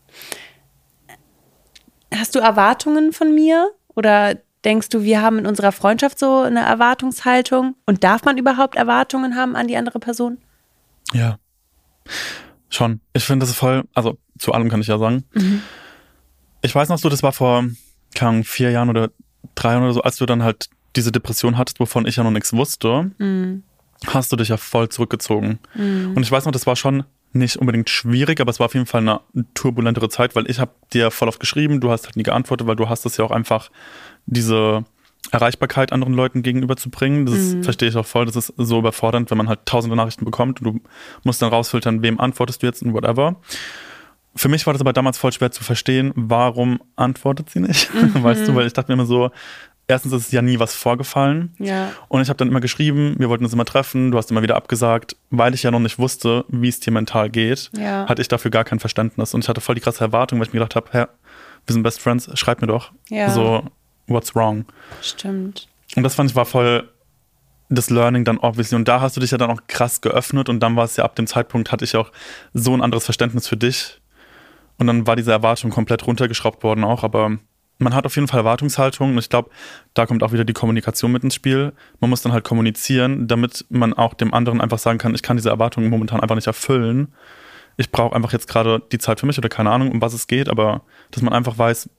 Hast du Erwartungen von mir? Oder denkst du, wir haben in unserer Freundschaft so eine Erwartungshaltung? Und darf man überhaupt Erwartungen haben an die andere Person? Ja, schon. Ich finde, das ist voll, also zu allem kann ich ja sagen. Ich weiß noch so, das war vor, keine Ahnung, 4 Jahren oder 3 Jahren oder so, als du dann halt diese Depression hattest, wovon ich ja noch nichts wusste, hast du dich ja voll zurückgezogen. Und ich weiß noch, das war schon nicht unbedingt schwierig, aber es war auf jeden Fall eine turbulentere Zeit, weil ich habe dir voll oft geschrieben, du hast halt nie geantwortet, weil du hast es ja auch einfach, diese Erreichbarkeit anderen Leuten gegenüberzubringen. Das verstehe ich auch voll, das ist so überfordernd, wenn man halt tausende Nachrichten bekommt und du musst dann rausfiltern, wem antwortest du jetzt und whatever. Für mich war das aber damals voll schwer zu verstehen, warum antwortet sie nicht, weißt du, weil ich dachte mir immer so, erstens ist ja nie was vorgefallen. Ja. Und ich habe dann immer geschrieben, wir wollten uns immer treffen, du hast immer wieder abgesagt, weil ich ja noch nicht wusste, wie es dir mental geht, hatte ich dafür gar kein Verständnis. Und ich hatte voll die krasse Erwartung, weil ich mir gedacht habe, wir sind Best Friends, schreib mir doch. Ja. So, what's wrong? Stimmt. Und das fand ich war voll das Learning dann obviously. Und da hast du dich ja dann auch krass geöffnet und dann war es ja ab dem Zeitpunkt, hatte ich auch so ein anderes Verständnis für dich. Und dann war diese Erwartung komplett runtergeschraubt worden auch, aber man hat auf jeden Fall Erwartungshaltung und ich glaube, da kommt auch wieder die Kommunikation mit ins Spiel. Man muss dann halt kommunizieren, damit man auch dem anderen einfach sagen kann, ich kann diese Erwartungen momentan einfach nicht erfüllen. Ich brauche einfach jetzt gerade die Zeit für mich oder keine Ahnung, um was es geht, aber dass man einfach weiß,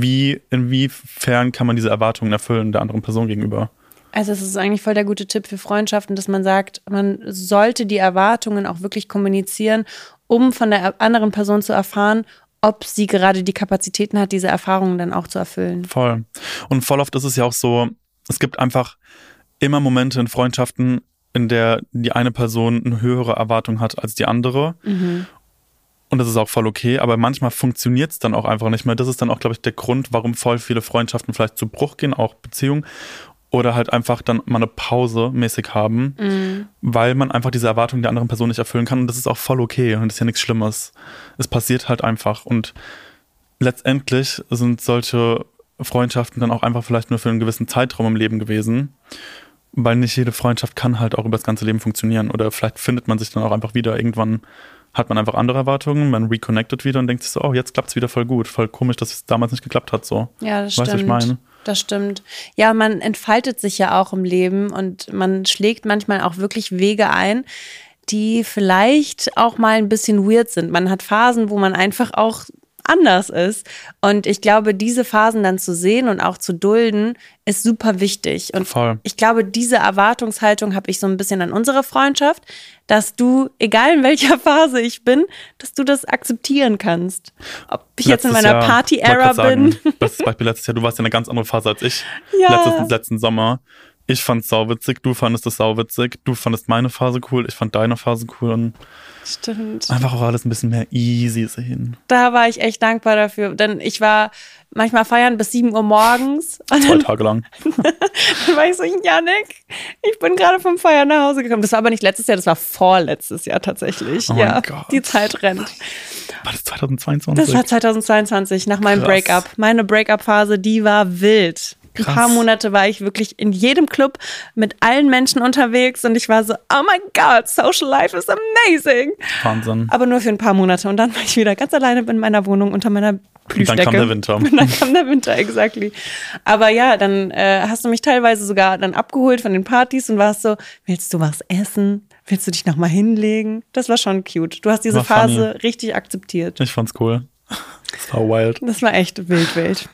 inwiefern kann man diese Erwartungen erfüllen der anderen Person gegenüber. Also es ist eigentlich voll der gute Tipp für Freundschaften, dass man sagt, man sollte die Erwartungen auch wirklich kommunizieren, um von der anderen Person zu erfahren, ob sie gerade die Kapazitäten hat, diese Erfahrungen dann auch zu erfüllen. Voll. Und voll oft ist es ja auch so, es gibt einfach immer Momente in Freundschaften, in der die eine Person eine höhere Erwartung hat als die andere. Mhm. Und das ist auch voll okay, aber manchmal funktioniert es dann auch einfach nicht mehr. Das ist dann auch, glaube ich, der Grund, warum voll viele Freundschaften vielleicht zu Bruch gehen, auch Beziehungen. Oder halt einfach dann mal eine Pause mäßig haben, weil man einfach diese Erwartungen der anderen Person nicht erfüllen kann. Und das ist auch voll okay und das ist ja nichts Schlimmes. Es passiert halt einfach. Und letztendlich sind solche Freundschaften dann auch einfach vielleicht nur für einen gewissen Zeitraum im Leben gewesen, weil nicht jede Freundschaft kann halt auch über das ganze Leben funktionieren. Oder vielleicht findet man sich dann auch einfach wieder. Irgendwann hat man einfach andere Erwartungen, man reconnectet wieder und denkt sich so, oh, jetzt klappt es wieder voll gut. Voll komisch, dass es damals nicht geklappt hat. So. Ja, das stimmt. Weißt du, ich meine? Das stimmt. Ja, man entfaltet sich ja auch im Leben und man schlägt manchmal auch wirklich Wege ein, die vielleicht auch mal ein bisschen weird sind. Man hat Phasen, wo man einfach auch anders ist. Und ich glaube, diese Phasen dann zu sehen und auch zu dulden, ist super wichtig. Und voll. Ich glaube, diese Erwartungshaltung habe ich so ein bisschen an unsere Freundschaft, dass du, egal in welcher Phase ich bin, dass du das akzeptieren kannst. Ob ich jetzt in meiner Party-Era bin. Bestes Beispiel letztes Jahr, du warst in einer ganz anderen Phase als ich. Ja. Letzten Sommer. Ich fand's sauwitzig, du fandest es sauwitzig, du fandest meine Phase cool, ich fand deine Phase cool und stimmt. Einfach auch alles ein bisschen mehr easy sehen. Da war ich echt dankbar dafür, denn ich war manchmal feiern bis 7 Uhr morgens. 2 Tage lang. Dann war ich so, Jannik, ich bin gerade vom Feiern nach Hause gekommen. Das war aber nicht letztes Jahr, das war vorletztes Jahr tatsächlich. Oh ja, mein Gott. Die Zeit rennt. War das 2022? Das war 2022, nach meinem Breakup. Meine Breakup-Phase, die war wild. Krass. Ein paar Monate war ich wirklich in jedem Club mit allen Menschen unterwegs und ich war so, oh mein Gott, Social Life is amazing. Wahnsinn. Aber nur für ein paar Monate und dann war ich wieder ganz alleine in meiner Wohnung unter meiner Plüschdecke. Dann kam der Winter. Und dann kam der Winter, exactly. Aber ja, dann hast du mich teilweise sogar dann abgeholt von den Partys und warst so, willst du was essen? Willst du dich nochmal hinlegen? Das war schon cute. Du hast diese Phase richtig akzeptiert. Ich fand's cool. Das war wild. Das war echt wild.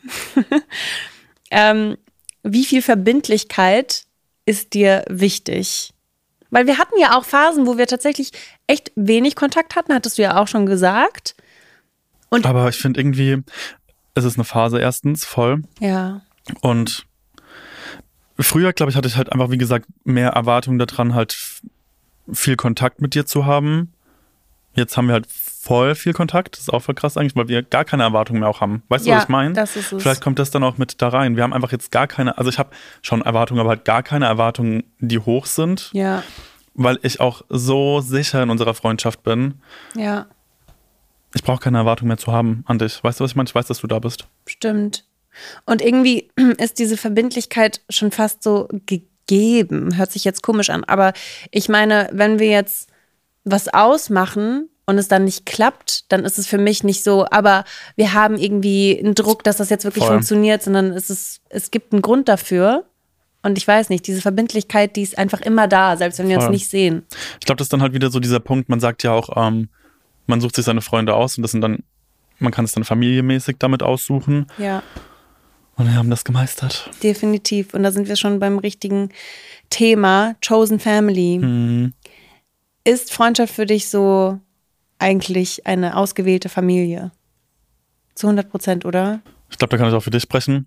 Wie viel Verbindlichkeit ist dir wichtig? Weil wir hatten ja auch Phasen, wo wir tatsächlich echt wenig Kontakt hatten, hattest du ja auch schon gesagt. Aber ich finde irgendwie, es ist eine Phase erstens, voll. Ja. Und früher, glaube ich, hatte ich halt einfach, wie gesagt, mehr Erwartungen daran, halt viel Kontakt mit dir zu haben. Jetzt haben wir halt voll viel Kontakt. Das ist auch voll krass eigentlich, weil wir gar keine Erwartungen mehr auch haben. Weißt du, was ich meine? Das ist es. Vielleicht kommt das dann auch mit da rein. Wir haben einfach jetzt gar keine, also ich habe schon Erwartungen, aber halt gar keine Erwartungen, die hoch sind. Ja. Weil ich auch so sicher in unserer Freundschaft bin. Ja. Ich brauche keine Erwartung mehr zu haben an dich. Weißt du, was ich meine? Ich weiß, dass du da bist. Stimmt. Und irgendwie ist diese Verbindlichkeit schon fast so gegeben. Hört sich jetzt komisch an. Aber ich meine, wenn wir jetzt was ausmachen und es dann nicht klappt, dann ist es für mich nicht so, aber wir haben irgendwie einen Druck, dass das jetzt wirklich funktioniert, sondern es gibt einen Grund dafür. Und ich weiß nicht, diese Verbindlichkeit, die ist einfach immer da, selbst wenn wir uns nicht sehen. Ich glaube, das ist dann halt wieder so dieser Punkt, man sagt ja auch, man sucht sich seine Freunde aus und das sind dann, man kann es dann familienmäßig damit aussuchen. Ja. Und wir haben das gemeistert. Definitiv. Und da sind wir schon beim richtigen Thema, Chosen Family. Mhm. Ist Freundschaft für dich so eigentlich eine ausgewählte Familie? Zu 100%, oder? Ich glaube, da kann ich auch für dich sprechen.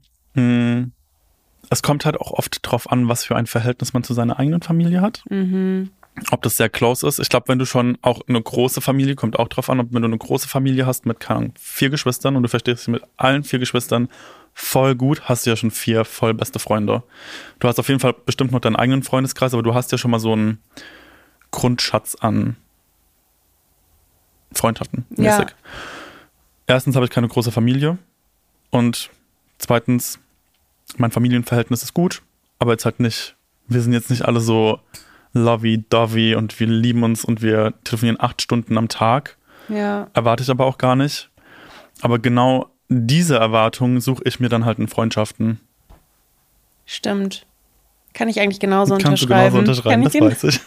Es kommt halt auch oft drauf an, was für ein Verhältnis man zu seiner eigenen Familie hat. Mhm. Ob das sehr close ist. Ich glaube, wenn du schon auch eine große Familie, kommt auch drauf an, ob wenn du eine große Familie hast mit, keine Ahnung, 4 Geschwistern und du verstehst dich mit allen 4 Geschwistern voll gut, hast du ja schon 4 voll beste Freunde. Du hast auf jeden Fall bestimmt noch deinen eigenen Freundeskreis, aber du hast ja schon mal so einen Grundschatz an Freundschaften mäßig. Ja. Erstens habe ich keine große Familie und zweitens, mein Familienverhältnis ist gut, aber jetzt halt nicht, wir sind jetzt nicht alle so lovey-dovey und wir lieben uns und wir telefonieren 8 Stunden am Tag. Ja. Erwarte ich aber auch gar nicht. Aber genau diese Erwartungen suche ich mir dann halt in Freundschaften. Stimmt. Kann ich eigentlich genauso Kannst unterschreiben. Du genauso unterschreiben, das weiß ich.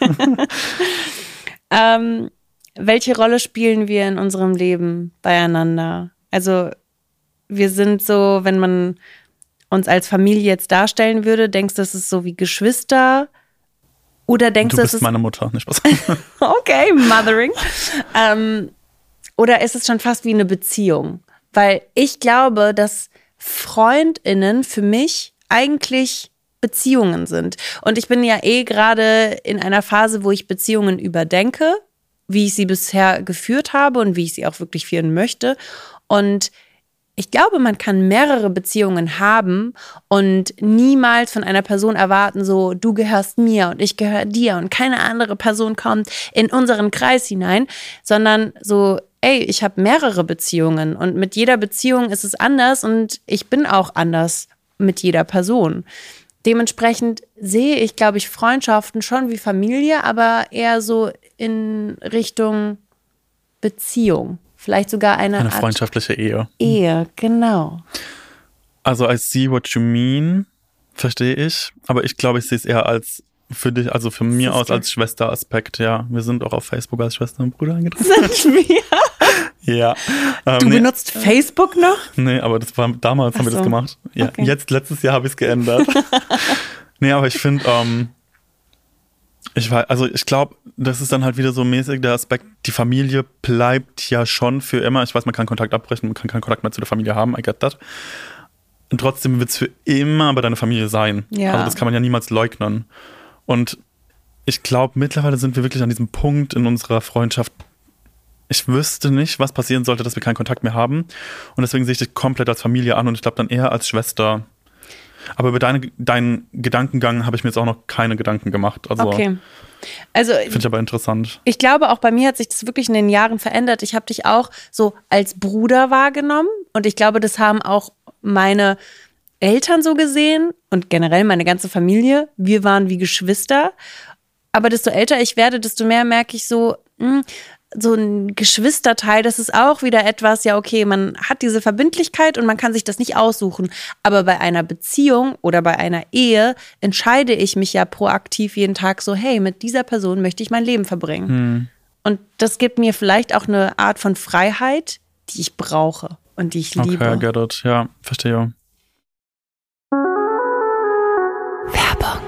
Welche Rolle spielen wir in unserem Leben beieinander? Also wir sind so, wenn man uns als Familie jetzt darstellen würde, denkst du, es ist so wie Geschwister? Oder denkst du, es ist meine Mutter, nicht was? Okay, Mothering. Oder ist es schon fast wie eine Beziehung? Weil ich glaube, dass FreundInnen für mich eigentlich Beziehungen sind. Und ich bin ja gerade in einer Phase, wo ich Beziehungen überdenke, wie ich sie bisher geführt habe und wie ich sie auch wirklich führen möchte. Und ich glaube, man kann mehrere Beziehungen haben und niemals von einer Person erwarten, so, du gehörst mir und ich gehöre dir und keine andere Person kommt in unseren Kreis hinein, sondern so, ey, ich habe mehrere Beziehungen und mit jeder Beziehung ist es anders und ich bin auch anders mit jeder Person. Dementsprechend sehe ich, glaube ich, Freundschaften schon wie Familie, aber eher so in Richtung Beziehung. Vielleicht sogar eine freundschaftliche Ehe. Ehe, genau. Also I see what you mean, verstehe ich. Aber ich glaube, ich sehe es eher als für dich, also für mir aus als Schwesteraspekt, ja. Wir sind auch auf Facebook als Schwester und Bruder eingetragen. Sind wir? Ja. Du benutzt Facebook noch? Nee, aber das war damals, haben wir das gemacht. Ja, okay. Jetzt, letztes Jahr habe ich es geändert. Nee, aber ich finde, ich glaube, das ist dann halt wieder so mäßig der Aspekt, die Familie bleibt ja schon für immer. Ich weiß, man kann Kontakt abbrechen, man kann keinen Kontakt mehr zu der Familie haben, I get that. Und trotzdem wird es für immer bei deiner Familie sein. Ja. Also das kann man ja niemals leugnen. Und ich glaube, mittlerweile sind wir wirklich an diesem Punkt in unserer Freundschaft. Ich wüsste nicht, was passieren sollte, dass wir keinen Kontakt mehr haben. Und deswegen sehe ich dich komplett als Familie an und ich glaube dann eher als Schwester. Aber über deinen Gedankengang habe ich mir jetzt auch noch keine Gedanken gemacht. Also, okay. Also finde ich aber interessant. Ich glaube, auch bei mir hat sich das wirklich in den Jahren verändert. Ich habe dich auch so als Bruder wahrgenommen und ich glaube, das haben auch meine Eltern so gesehen und generell meine ganze Familie. Wir waren wie Geschwister. Aber desto älter ich werde, desto mehr merke ich so ein Geschwisterteil, das ist auch wieder etwas, ja okay, man hat diese Verbindlichkeit und man kann sich das nicht aussuchen. Aber bei einer Beziehung oder bei einer Ehe entscheide ich mich ja proaktiv jeden Tag so, hey, mit dieser Person möchte ich mein Leben verbringen. Und das gibt mir vielleicht auch eine Art von Freiheit, die ich brauche und die ich liebe. Okay, get it. Ja, verstehe. Werbung.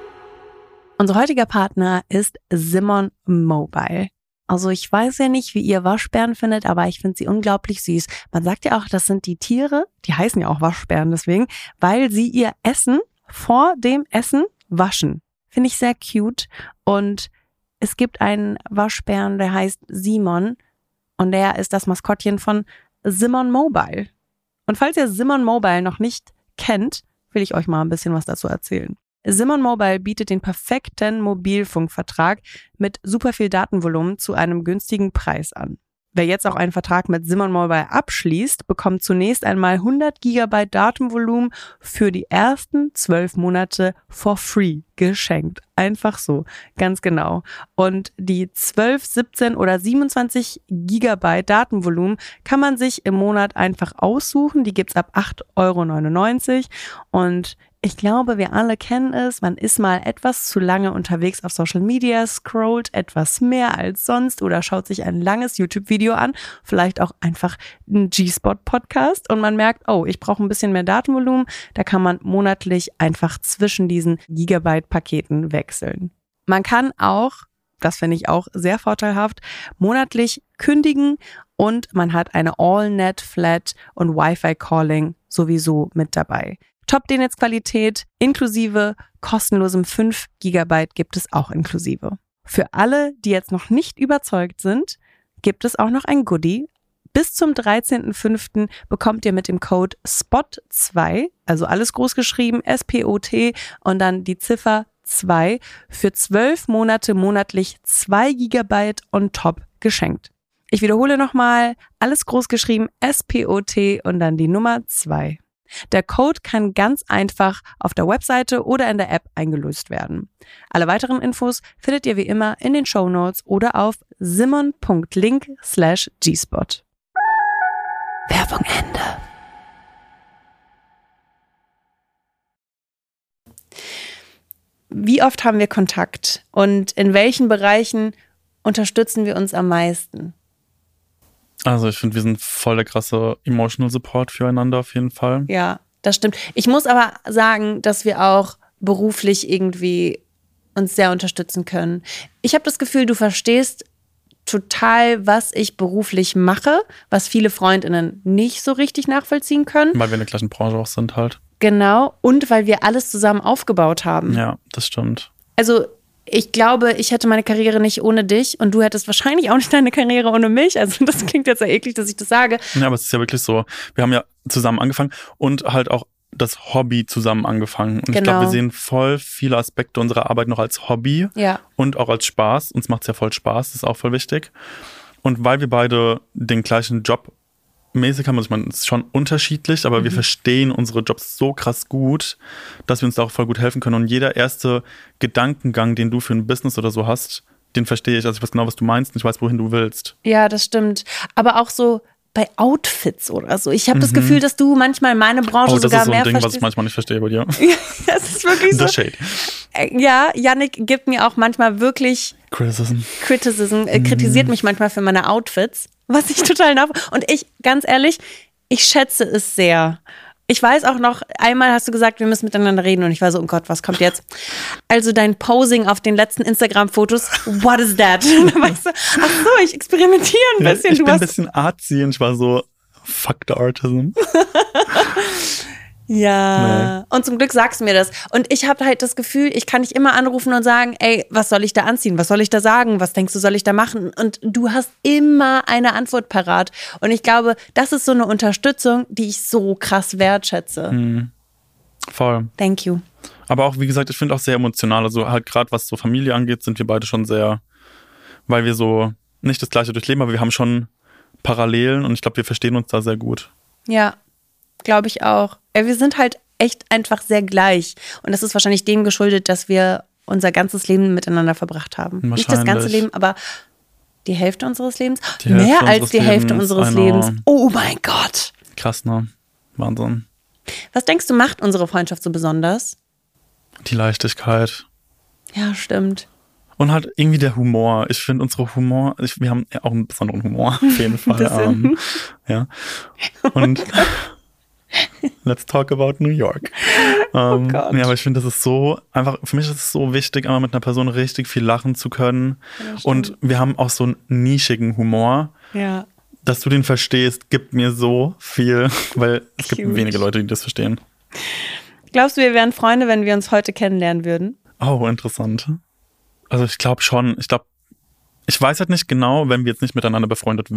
Unser heutiger Partner ist Simon Mobile. Also ich weiß ja nicht, wie ihr Waschbären findet, aber ich finde sie unglaublich süß. Man sagt ja auch, das sind die Tiere, die heißen ja auch Waschbären deswegen, weil sie ihr Essen vor dem Essen waschen. Finde ich sehr cute. Und es gibt einen Waschbären, der heißt Simon und der ist das Maskottchen von Simon Mobile. Und falls ihr Simon Mobile noch nicht kennt, will ich euch mal ein bisschen was dazu erzählen. Simon Mobile bietet den perfekten Mobilfunkvertrag mit super viel Datenvolumen zu einem günstigen Preis an. Wer jetzt auch einen Vertrag mit Simon Mobile abschließt, bekommt zunächst einmal 100 GB Datenvolumen für die ersten 12 Monate for free geschenkt. Einfach so, ganz genau. Und die 12, 17 oder 27 GB Datenvolumen kann man sich im Monat einfach aussuchen. Die gibt's ab 8,99 € und ich glaube, wir alle kennen es, man ist mal etwas zu lange unterwegs auf Social Media, scrollt etwas mehr als sonst oder schaut sich ein langes YouTube-Video an, vielleicht auch einfach einen G-Spot-Podcast und man merkt, oh, ich brauche ein bisschen mehr Datenvolumen, da kann man monatlich einfach zwischen diesen Gigabyte-Paketen wechseln. Man kann auch, das finde ich auch sehr vorteilhaft, monatlich kündigen und man hat eine All-Net-Flat und Wi-Fi-Calling sowieso mit dabei. Top-D-Netz-Qualität inklusive kostenlosem 5 GB gibt es auch inklusive. Für alle, die jetzt noch nicht überzeugt sind, gibt es auch noch ein Goodie. Bis zum 13.05. bekommt ihr mit dem Code SPOT2, also alles groß geschrieben, SPOT und dann die Ziffer 2 für 12 Monate monatlich 2 GB on top geschenkt. Ich wiederhole nochmal, alles groß geschrieben, SPOT und dann die Nummer 2. Der Code kann ganz einfach auf der Webseite oder in der App eingelöst werden. Alle weiteren Infos findet ihr wie immer in den Shownotes oder auf simon.link/gspot. Werbung Ende. wie oft haben wir Kontakt und in welchen Bereichen unterstützen wir uns am meisten? Also ich finde, wir sind voll der krasse Emotional Support füreinander auf jeden Fall. Ja, das stimmt. Ich muss aber sagen, dass wir auch beruflich irgendwie uns sehr unterstützen können. Ich habe das Gefühl, du verstehst total, was ich beruflich mache, was viele FreundInnen nicht so richtig nachvollziehen können. Weil wir in der gleichen Branche auch sind halt. Genau, und weil wir alles zusammen aufgebaut haben. Ja, das stimmt. Also ich glaube, ich hätte meine Karriere nicht ohne dich und du hättest wahrscheinlich auch nicht deine Karriere ohne mich. Also das klingt jetzt sehr eklig, dass ich das sage. Ja, aber es ist ja wirklich so. Wir haben ja zusammen angefangen und halt auch das Hobby zusammen angefangen. Und ich glaube, wir sehen voll viele Aspekte unserer Arbeit noch als Hobby und auch als Spaß. Uns macht es ja voll Spaß, das ist auch voll wichtig. Und weil wir beide den gleichen Job mäßig haben, also ich meine, es ist schon unterschiedlich, aber wir verstehen unsere Jobs so krass gut, dass wir uns da auch voll gut helfen können. Und jeder erste Gedankengang, den du für ein Business oder so hast, den verstehe ich. Also ich weiß genau, was du meinst und ich weiß, wohin du willst. Ja, das stimmt. Aber auch so bei Outfits oder so. Ich habe das Gefühl, dass du manchmal meine Branche sogar mehr verstehst. Das ist so ein Ding, was ich manchmal nicht verstehe bei dir. Ja, das ist wirklich so. The Shade. Ja, Yannick gibt mir auch manchmal wirklich kritisiert mich manchmal für meine Outfits, was ich total und ich, ganz ehrlich, ich schätze es sehr. Ich weiß auch noch, einmal hast du gesagt, wir müssen miteinander reden und ich war so, oh Gott, was kommt jetzt? Also dein Posing auf den letzten Instagram-Fotos, what is that? Und dann weißt du, ach so, ich experimentiere ein bisschen. Ich bin ein bisschen artsy und ich war so, fuck the artism. Ja, und zum Glück sagst du mir das. Und ich habe halt das Gefühl, ich kann nicht immer anrufen und sagen, ey, was soll ich da anziehen? Was soll ich da sagen? Was denkst du, soll ich da machen? Und du hast immer eine Antwort parat. Und ich glaube, das ist so eine Unterstützung, die ich so krass wertschätze. Voll. Thank you. Aber auch, wie gesagt, ich finde auch sehr emotional. Also halt gerade was so Familie angeht, sind wir beide schon sehr, weil wir so nicht das Gleiche durchleben, aber wir haben schon Parallelen und ich glaube, wir verstehen uns da sehr gut. Ja. Glaube ich auch. Wir sind halt echt einfach sehr gleich. Und das ist wahrscheinlich dem geschuldet, dass wir unser ganzes Leben miteinander verbracht haben. Nicht das ganze Leben, aber die Hälfte unseres Lebens. Mehr als die Hälfte unseres Lebens. Oh mein Gott. Krass, ne? Wahnsinn. Was denkst du, macht unsere Freundschaft so besonders? Die Leichtigkeit. Ja, stimmt. Und halt irgendwie der Humor. Ich finde wir haben ja auch einen besonderen Humor, auf jeden Fall. Ja. Und let's talk about New York. Oh Gott. Ja, aber ich finde, das ist so, einfach, für mich ist es so wichtig, einmal mit einer Person richtig viel lachen zu können. Ja, und wir haben auch so einen nischigen Humor. Ja. Dass du den verstehst, gibt mir so viel, weil es gibt wenige Leute, die das verstehen. Glaubst du, wir wären Freunde, wenn wir uns heute kennenlernen würden? Oh, interessant. Also ich glaube schon. Ich weiß halt nicht genau, wenn wir jetzt nicht miteinander befreundet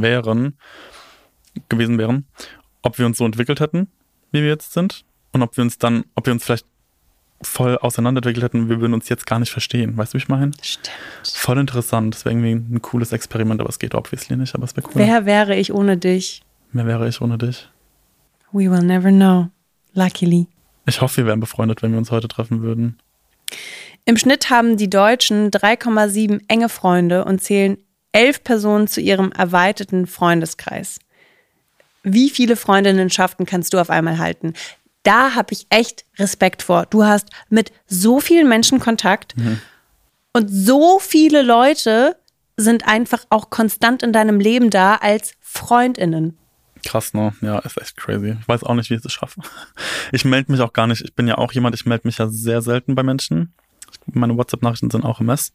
gewesen wären, ob wir uns so entwickelt hätten, wie wir jetzt sind. Und ob wir uns vielleicht voll auseinanderentwickelt hätten, wir würden uns jetzt gar nicht verstehen. Weißt du, wie ich meine? Stimmt. Voll interessant. Das wäre irgendwie ein cooles Experiment, aber es geht obviously nicht, aber es wäre cool. Wer wäre ich ohne dich? Wer wäre ich ohne dich? We will never know. Luckily. Ich hoffe, wir wären befreundet, wenn wir uns heute treffen würden. Im Schnitt haben die Deutschen 3,7 enge Freunde und zählen 11 Personen zu ihrem erweiterten Freundeskreis. Wie viele Freundinnenschaften kannst du auf einmal halten? Da habe ich echt Respekt vor. Du hast mit so vielen Menschen Kontakt und so viele Leute sind einfach auch konstant in deinem Leben da als FreundInnen. Krass, ne? Ja, ist echt crazy. Ich weiß auch nicht, wie ich das schaffe. Ich melde mich auch gar nicht. Ich bin ja auch jemand, ich melde mich ja sehr selten bei Menschen. Meine WhatsApp-Nachrichten sind auch im Mess.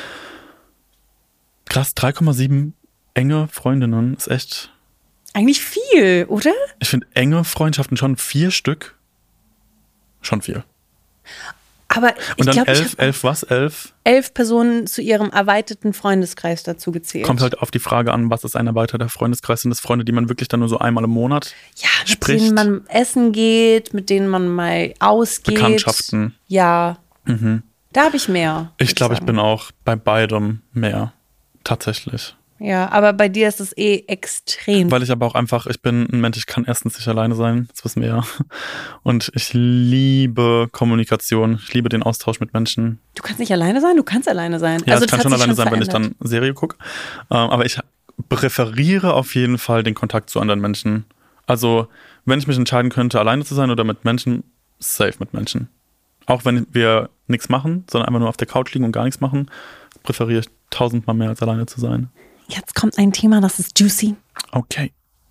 Krass, 3,7 enge Freundinnen ist echt... Eigentlich viel, oder? Ich finde enge Freundschaften schon 4 Stück. Schon viel. Aber und dann 11 Personen zu ihrem erweiterten Freundeskreis dazu gezählt. Kommt halt auf die Frage an, was ist ein erweiterter Freundeskreis? Sind das Freunde, die man wirklich dann nur so einmal im Monat spricht? Mit denen man essen geht, mit denen man mal ausgeht. Bekanntschaften. Ja. Da habe ich mehr. Ich glaube, ich bin auch bei beidem mehr. Tatsächlich. Ja, aber bei dir ist es extrem. Weil ich aber auch einfach, ich bin ein Mensch, ich kann erstens nicht alleine sein, das wissen wir ja. Und ich liebe Kommunikation, ich liebe den Austausch mit Menschen. Du kannst nicht alleine sein? Du kannst alleine sein. Ja, also ich kann schon alleine sein, wenn ich dann Serie gucke. Aber ich präferiere auf jeden Fall den Kontakt zu anderen Menschen. Also, wenn ich mich entscheiden könnte, alleine zu sein oder mit Menschen, safe mit Menschen. Auch wenn wir nichts machen, sondern einfach nur auf der Couch liegen und gar nichts machen, präferiere ich 1000-mal mehr als alleine zu sein. Jetzt kommt ein Thema, das ist juicy. Okay.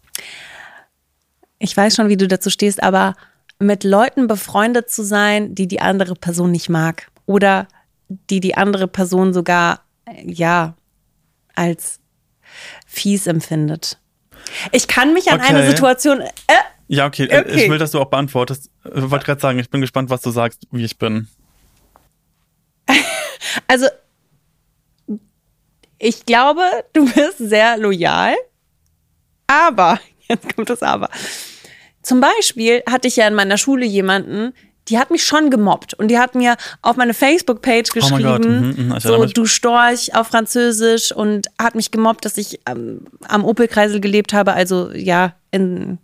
Ich weiß schon, wie du dazu stehst, aber mit Leuten befreundet zu sein, die andere Person nicht mag oder die andere Person sogar, als fies empfindet. Ich kann mich an eine Situation... Ja, okay. Ich will, dass du auch beantwortest. Ich wollte gerade sagen, ich bin gespannt, was du sagst, wie ich bin. Also, ich glaube, du bist sehr loyal, aber, jetzt kommt das Aber. Zum Beispiel hatte ich ja in meiner Schule jemanden, die hat mich schon gemobbt und die hat mir auf meine Facebook-Page geschrieben, so du Storch auf Französisch und hat mich gemobbt, dass ich am Opelkreisel gelebt habe, also ja, in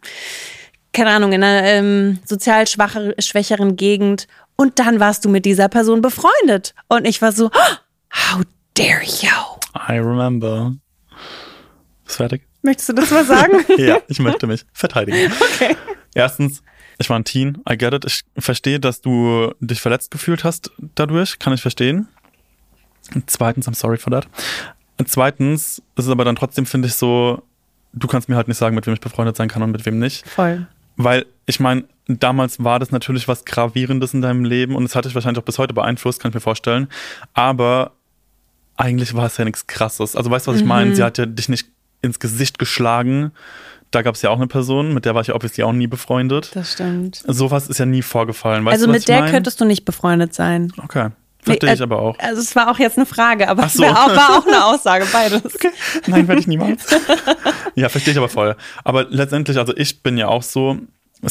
einer sozial schwächeren Gegend. Und dann warst du mit dieser Person befreundet. Und ich war so, how dare you? I remember. Ist fertig? Möchtest du das mal sagen? Ja, ich möchte mich verteidigen. Okay. Erstens, ich war ein Teen, I get it. Ich verstehe, dass du dich verletzt gefühlt hast dadurch, kann ich verstehen. Und zweitens, I'm sorry for that. Und zweitens ist es aber dann trotzdem, finde ich, so, du kannst mir halt nicht sagen, mit wem ich befreundet sein kann und mit wem nicht. Voll. Weil, ich meine, damals war das natürlich was Gravierendes in deinem Leben und es hat dich wahrscheinlich auch bis heute beeinflusst, kann ich mir vorstellen. Aber eigentlich war es ja nichts Krasses. Also weißt du, was ich meine? Sie hat ja dich nicht ins Gesicht geschlagen. Da gab es ja auch eine Person, mit der war ich ja obviously auch nie befreundet. Das stimmt. Sowas ist ja nie vorgefallen. Weißt also du, was mit der ich mein? Könntest du nicht befreundet sein. Okay. Verstehe ich aber auch. Also es war auch jetzt eine Frage, aber Ach so. war auch eine Aussage, beides. Okay. Nein, werde ich niemals. Ja, verstehe ich aber voll. Aber letztendlich, also ich bin ja auch so,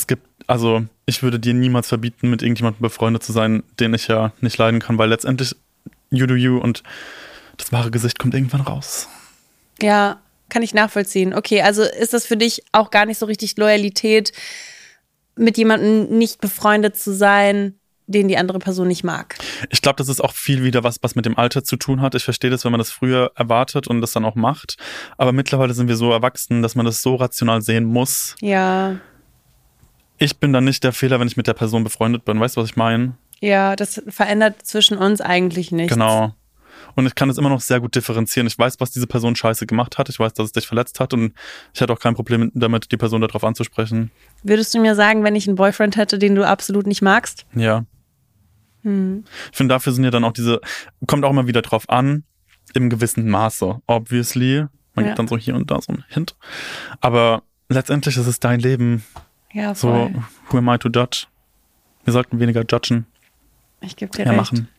ich würde dir niemals verbieten, mit irgendjemandem befreundet zu sein, den ich ja nicht leiden kann, weil letztendlich you do you und das wahre Gesicht kommt irgendwann raus. Ja, kann ich nachvollziehen. Okay, also ist das für dich auch gar nicht so richtig Loyalität, mit jemandem nicht befreundet zu sein, den die andere Person nicht mag? Ich glaube, das ist auch viel wieder was mit dem Alter zu tun hat. Ich verstehe das, wenn man das früher erwartet und das dann auch macht. Aber mittlerweile sind wir so erwachsen, dass man das so rational sehen muss. Ja. Ich bin dann nicht der Fehler, wenn ich mit der Person befreundet bin. Weißt du, was ich meine? Ja, das verändert zwischen uns eigentlich nichts. Genau. Und ich kann es immer noch sehr gut differenzieren. Ich weiß, was diese Person scheiße gemacht hat. Ich weiß, dass es dich verletzt hat. Und ich hätte auch kein Problem damit, die Person darauf anzusprechen. Würdest du mir sagen, wenn ich einen Boyfriend hätte, den du absolut nicht magst? Ja. Ich finde, dafür sind ja dann auch kommt auch immer wieder drauf an, im gewissen Maße. Obviously. Man gibt dann so hier und da so einen Hint. Aber letztendlich ist es dein Leben. Ja, voll. So, who am I to judge? Wir sollten weniger judgen. Ich gebe dir mehr recht. Machen.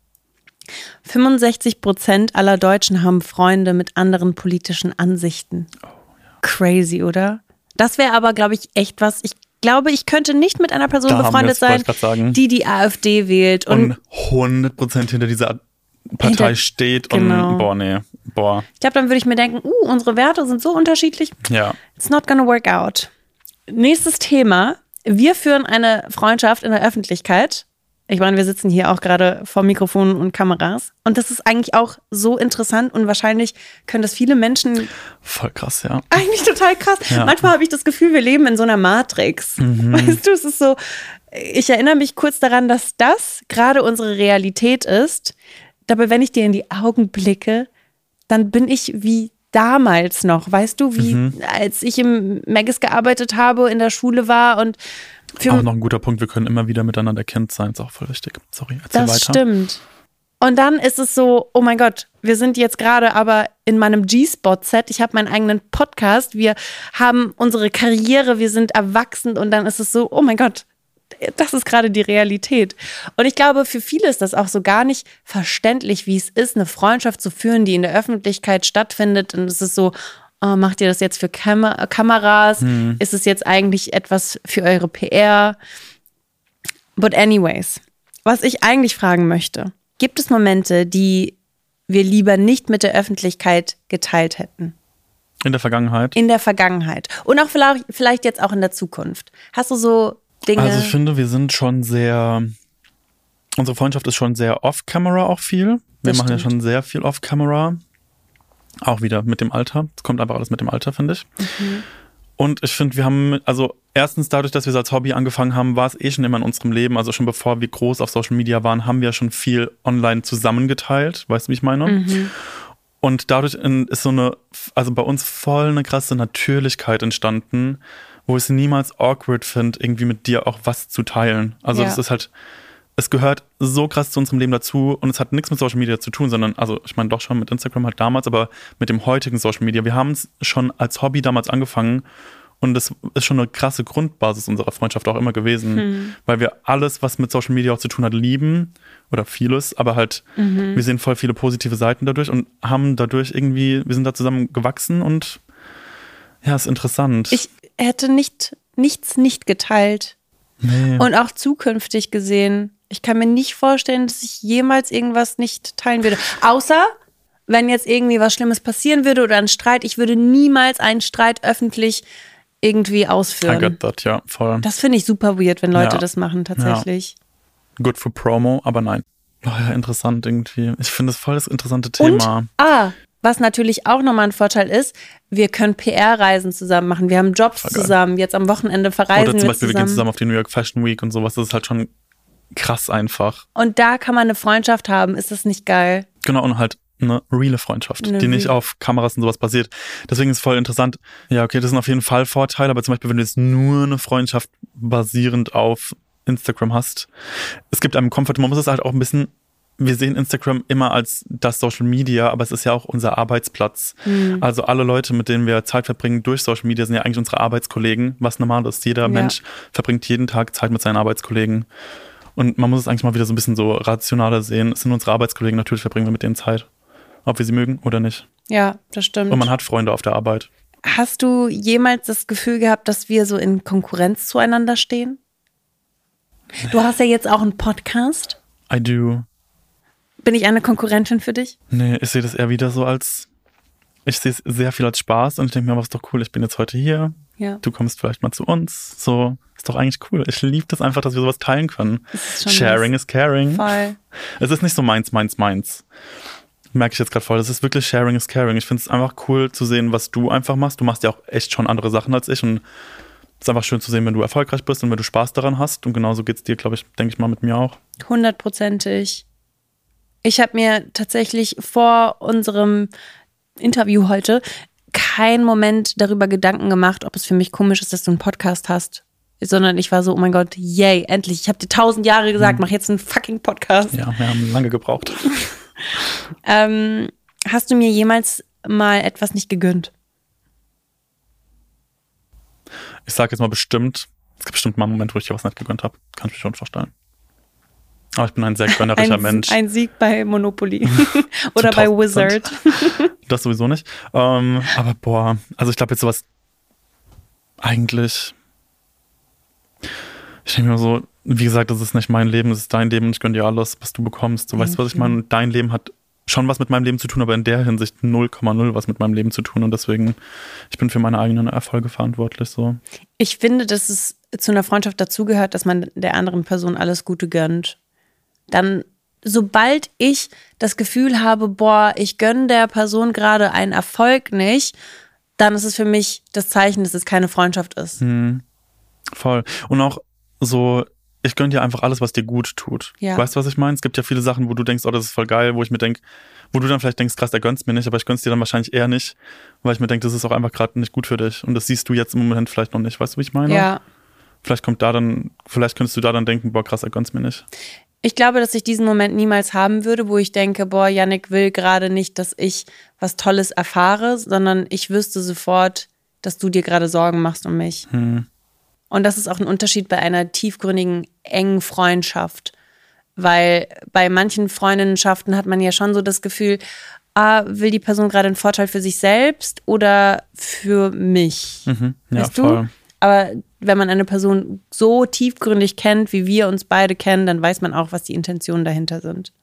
65% aller Deutschen haben Freunde mit anderen politischen Ansichten. Oh, ja. Crazy, oder? Das wäre aber, glaube ich, echt was. Ich glaube, ich könnte nicht mit einer Person befreundet sein, die AfD wählt. Und 100% hinter dieser Partei steht. Genau. Und Ich glaube, dann würde ich mir denken, unsere Werte sind so unterschiedlich. Ja. It's not gonna work out. Nächstes Thema. Wir führen eine Freundschaft in der Öffentlichkeit. Ich meine, wir sitzen hier auch gerade vor Mikrofonen und Kameras. Und das ist eigentlich auch so interessant und wahrscheinlich können das viele Menschen... Voll krass, ja. Eigentlich total krass. Ja. Manchmal habe ich das Gefühl, wir leben in so einer Matrix. Weißt du, es ist so... Ich erinnere mich kurz daran, dass das gerade unsere Realität ist. Dabei, wenn ich dir in die Augen blicke, dann bin ich wie damals noch. Weißt du, wie als ich im Maggis gearbeitet habe, in der Schule war und... Auch noch ein guter Punkt, wir können immer wieder miteinander Kind sein, ist auch voll wichtig. Sorry, erzähl weiter. Das stimmt. Und dann ist es so, oh mein Gott, wir sind jetzt gerade aber in meinem G-Spot-Set. Ich habe meinen eigenen Podcast, wir haben unsere Karriere, wir sind erwachsen und dann ist es so, oh mein Gott, das ist gerade die Realität. Und ich glaube, für viele ist das auch so gar nicht verständlich, wie es ist, eine Freundschaft zu führen, die in der Öffentlichkeit stattfindet. Und es ist so, macht ihr das jetzt für Kameras? Ist es jetzt eigentlich etwas für eure PR? But anyways, was ich eigentlich fragen möchte, gibt es Momente, die wir lieber nicht mit der Öffentlichkeit geteilt hätten? In der Vergangenheit? In der Vergangenheit. Und auch vielleicht jetzt auch in der Zukunft. Hast du so Dinge? Also ich finde, wir sind schon unsere Freundschaft ist schon sehr off-camera auch viel. Wir machen ja schon sehr viel off-camera. Auch wieder mit dem Alter. Es kommt einfach alles mit dem Alter, finde ich. Und ich finde, wir haben, also erstens dadurch, dass wir es als Hobby angefangen haben, war es eh schon immer in unserem Leben, also schon bevor wir groß auf Social Media waren, haben wir schon viel online zusammengeteilt, weißt du, wie ich meine? Mhm. Und dadurch ist so eine, also bei uns voll eine krasse Natürlichkeit entstanden, wo ich es niemals awkward finde, irgendwie mit dir auch was zu teilen. Also das ist halt, es gehört so krass zu unserem Leben dazu und es hat nichts mit Social Media zu tun, sondern, also ich meine doch schon mit Instagram halt damals, aber mit dem heutigen Social Media. Wir haben es schon als Hobby damals angefangen und das ist schon eine krasse Grundbasis unserer Freundschaft auch immer gewesen, weil wir alles, was mit Social Media auch zu tun hat, lieben oder vieles, aber halt, wir sehen voll viele positive Seiten dadurch und haben dadurch irgendwie, wir sind da zusammen gewachsen und ja, ist interessant. Ich hätte nichts nicht geteilt. Nee. Und auch zukünftig gesehen, ich kann mir nicht vorstellen, dass ich jemals irgendwas nicht teilen würde. Außer, wenn jetzt irgendwie was Schlimmes passieren würde oder ein Streit. Ich würde niemals einen Streit öffentlich irgendwie ausführen. I get that, ja, voll. Das finde ich super weird, wenn Leute das machen, tatsächlich. Ja. Good for Promo, aber nein. Oh ja, interessant irgendwie. Ich finde es voll das interessante Thema. Und, was natürlich auch nochmal ein Vorteil ist, wir können PR-Reisen zusammen machen. Wir haben Jobs zusammen. Jetzt am Wochenende verreisen wir zusammen. Oder zum Beispiel, wir gehen zusammen auf die New York Fashion Week und sowas. Das ist halt schon krass einfach. Und da kann man eine Freundschaft haben. Ist das nicht geil? Genau, und halt eine reale Freundschaft, die nicht auf Kameras und sowas basiert. Deswegen ist es voll interessant. Ja, okay, das sind auf jeden Fall Vorteile. Aber zum Beispiel, wenn du jetzt nur eine Freundschaft basierend auf Instagram hast, es gibt einem Comfort, man muss es halt auch ein bisschen, wir sehen Instagram immer als das Social Media, aber es ist ja auch unser Arbeitsplatz. Also alle Leute, mit denen wir Zeit verbringen durch Social Media, sind ja eigentlich unsere Arbeitskollegen, was normal ist. Jeder Mensch verbringt jeden Tag Zeit mit seinen Arbeitskollegen. Und man muss es eigentlich mal wieder so ein bisschen so rationaler sehen. Es sind unsere Arbeitskollegen, natürlich verbringen wir mit denen Zeit. Ob wir sie mögen oder nicht. Ja, das stimmt. Und man hat Freunde auf der Arbeit. Hast du jemals das Gefühl gehabt, dass wir so in Konkurrenz zueinander stehen? Du hast ja jetzt auch einen Podcast. I do. Bin ich eine Konkurrentin für dich? Nee, ich sehe das eher wieder so als, ich sehe es sehr viel als Spaß und ich denke mir, was ist doch cool, ich bin jetzt heute hier, du kommst vielleicht mal zu uns, so, ist doch eigentlich cool. Ich liebe das einfach, dass wir sowas teilen können. Sharing is caring. Voll. Es ist nicht so meins. Merke ich jetzt gerade voll, das ist wirklich Sharing is caring. Ich finde es einfach cool zu sehen, was du einfach machst. Du machst ja auch echt schon andere Sachen als ich und es ist einfach schön zu sehen, wenn du erfolgreich bist und wenn du Spaß daran hast und genauso geht es dir, glaube ich, denke ich mal, mit mir auch. 100%. Ich habe mir tatsächlich vor unserem Interview heute keinen Moment darüber Gedanken gemacht, ob es für mich komisch ist, dass du einen Podcast hast. Sondern ich war so, oh mein Gott, yay, endlich. Ich habe dir 1000 Jahre gesagt, mach jetzt einen fucking Podcast. Ja, wir haben lange gebraucht. Hast du mir jemals mal etwas nicht gegönnt? Ich sage jetzt mal bestimmt, es gibt bestimmt mal einen Moment, wo ich dir was nicht gegönnt habe. Kann ich mir schon vorstellen. Aber ich bin ein sehr gönnerischer Mensch. Ein Sieg bei Monopoly oder bei Wizard. Das sowieso nicht. Aber boah, also ich glaube jetzt sowas eigentlich, ich denke mir so, wie gesagt, das ist nicht mein Leben, das ist dein Leben und ich gönne dir alles, was du bekommst. So, weißt du, was ich meine? Dein Leben hat schon was mit meinem Leben zu tun, aber in der Hinsicht 0,0 was mit meinem Leben zu tun und deswegen, ich bin für meine eigenen Erfolge verantwortlich. So. Ich finde, dass es zu einer Freundschaft dazugehört, dass man der anderen Person alles Gute gönnt. Dann, sobald ich das Gefühl habe, boah, ich gönne der Person gerade einen Erfolg nicht, dann ist es für mich das Zeichen, dass es keine Freundschaft ist. Voll. Und auch so, ich gönne dir einfach alles, was dir gut tut. Ja. Weißt du, was ich meine? Es gibt ja viele Sachen, wo du denkst, oh, das ist voll geil, wo ich mir denke, wo du dann vielleicht denkst, krass, der gönnt's mir nicht, aber ich gönn's dir dann wahrscheinlich eher nicht, weil ich mir denke, das ist auch einfach gerade nicht gut für dich. Und das siehst du jetzt im Moment vielleicht noch nicht. Weißt du, wie ich meine? Ja. Vielleicht könntest du da dann denken, boah, krass, er gönnt's mir nicht. Ich glaube, dass ich diesen Moment niemals haben würde, wo ich denke, boah, Yannick will gerade nicht, dass ich was Tolles erfahre, sondern ich wüsste sofort, dass du dir gerade Sorgen machst um mich. Und das ist auch ein Unterschied bei einer tiefgründigen, engen Freundschaft. Weil bei manchen Freundinnenschaften hat man ja schon so das Gefühl, will die Person gerade einen Vorteil für sich selbst oder für mich? Ja, weißt voll. Du? Aber wenn man eine Person so tiefgründig kennt, wie wir uns beide kennen, dann weiß man auch, was die Intentionen dahinter sind.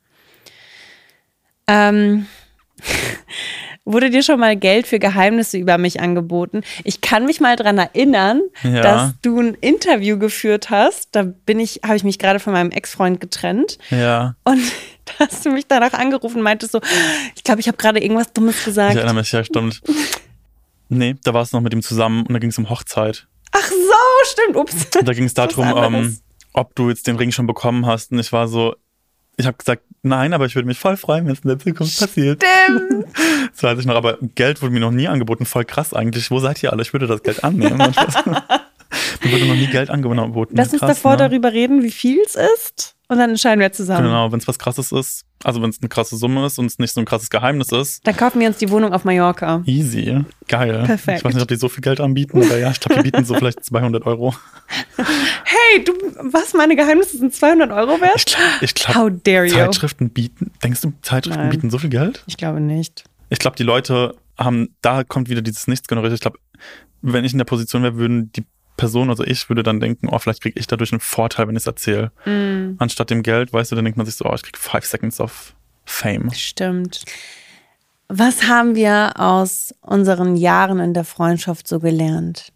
Wurde dir schon mal Geld für Geheimnisse über mich angeboten? Ich kann mich mal daran erinnern, dass du ein Interview geführt hast. Da habe ich mich gerade von meinem Ex-Freund getrennt. Ja. Und da hast du mich danach angerufen und meintest so, ich glaube, ich habe gerade irgendwas Dummes gesagt. Ich erinnere mich, ja, stimmt. Nee, da war es noch mit ihm zusammen und da ging es um Hochzeit. Ach so, stimmt, ups. Da ging es darum, ob du jetzt den Ring schon bekommen hast. Und ich war so, ich habe gesagt, nein, aber ich würde mich voll freuen, wenn es in der Zukunft passiert. Stimmt. Das weiß ich noch, aber Geld wurde mir noch nie angeboten. Voll krass eigentlich. Wo seid ihr alle? Ich würde das Geld annehmen. Mir wurde noch nie Geld angeboten. Lass uns davor darüber reden, wie viel es ist. Und dann entscheiden wir zusammen. Genau, wenn es was Krasses ist, also wenn es eine krasse Summe ist und es nicht so ein krasses Geheimnis ist. Dann kaufen wir uns die Wohnung auf Mallorca. Easy, geil. Perfekt. Ich weiß nicht, ob die so viel Geld anbieten, aber ja, ich glaube, die bieten so vielleicht 200 €. Hey, was, meine Geheimnisse sind 200 € wert? Ich glaube, How dare you? Zeitschriften bieten, denkst du, Zeitschriften Nein. bieten so viel Geld? Ich glaube nicht. Ich glaube, die Leute haben, da kommt wieder dieses Nichtsgönnerei. Ich glaube, wenn ich in der Position wäre, würden die Person, also ich würde dann denken, oh, vielleicht kriege ich dadurch einen Vorteil, wenn ich es erzähle. Anstatt dem Geld, weißt du, dann denkt man sich so, oh, ich kriege 5 Seconds of Fame. Stimmt. Was haben wir aus unseren Jahren in der Freundschaft so gelernt?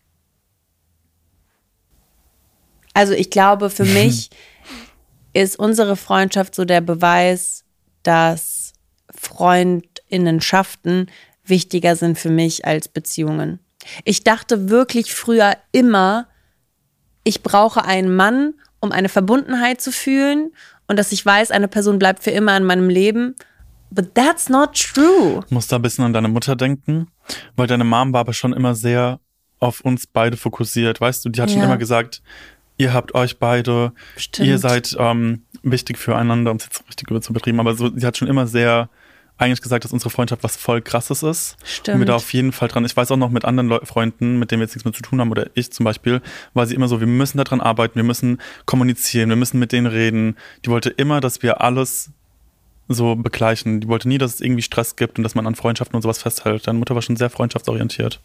Also ich glaube, für mich ist unsere Freundschaft so der Beweis, dass Freundinnenschaften wichtiger sind für mich als Beziehungen. Ich dachte wirklich früher immer, ich brauche einen Mann, um eine Verbundenheit zu fühlen und dass ich weiß, eine Person bleibt für immer in meinem Leben. But that's not true. Ich muss da ein bisschen an deine Mutter denken, weil deine Mom war aber schon immer sehr auf uns beide fokussiert. Weißt du, die hat schon immer gesagt, ihr habt euch beide, Stimmt. ihr seid wichtig füreinander, um es jetzt richtig überzubetrieben, aber so, sie hat schon immer sehr eigentlich gesagt, dass unsere Freundschaft was voll Krasses ist. Stimmt. Und wir da auf jeden Fall dran. Ich weiß auch noch mit anderen Freunden, mit denen wir jetzt nichts mehr zu tun haben, oder ich zum Beispiel, war sie immer so, wir müssen daran arbeiten, wir müssen kommunizieren, wir müssen mit denen reden. Die wollte immer, dass wir alles so begleichen. Die wollte nie, dass es irgendwie Stress gibt und dass man an Freundschaften und sowas festhält. Deine Mutter war schon sehr freundschaftsorientiert.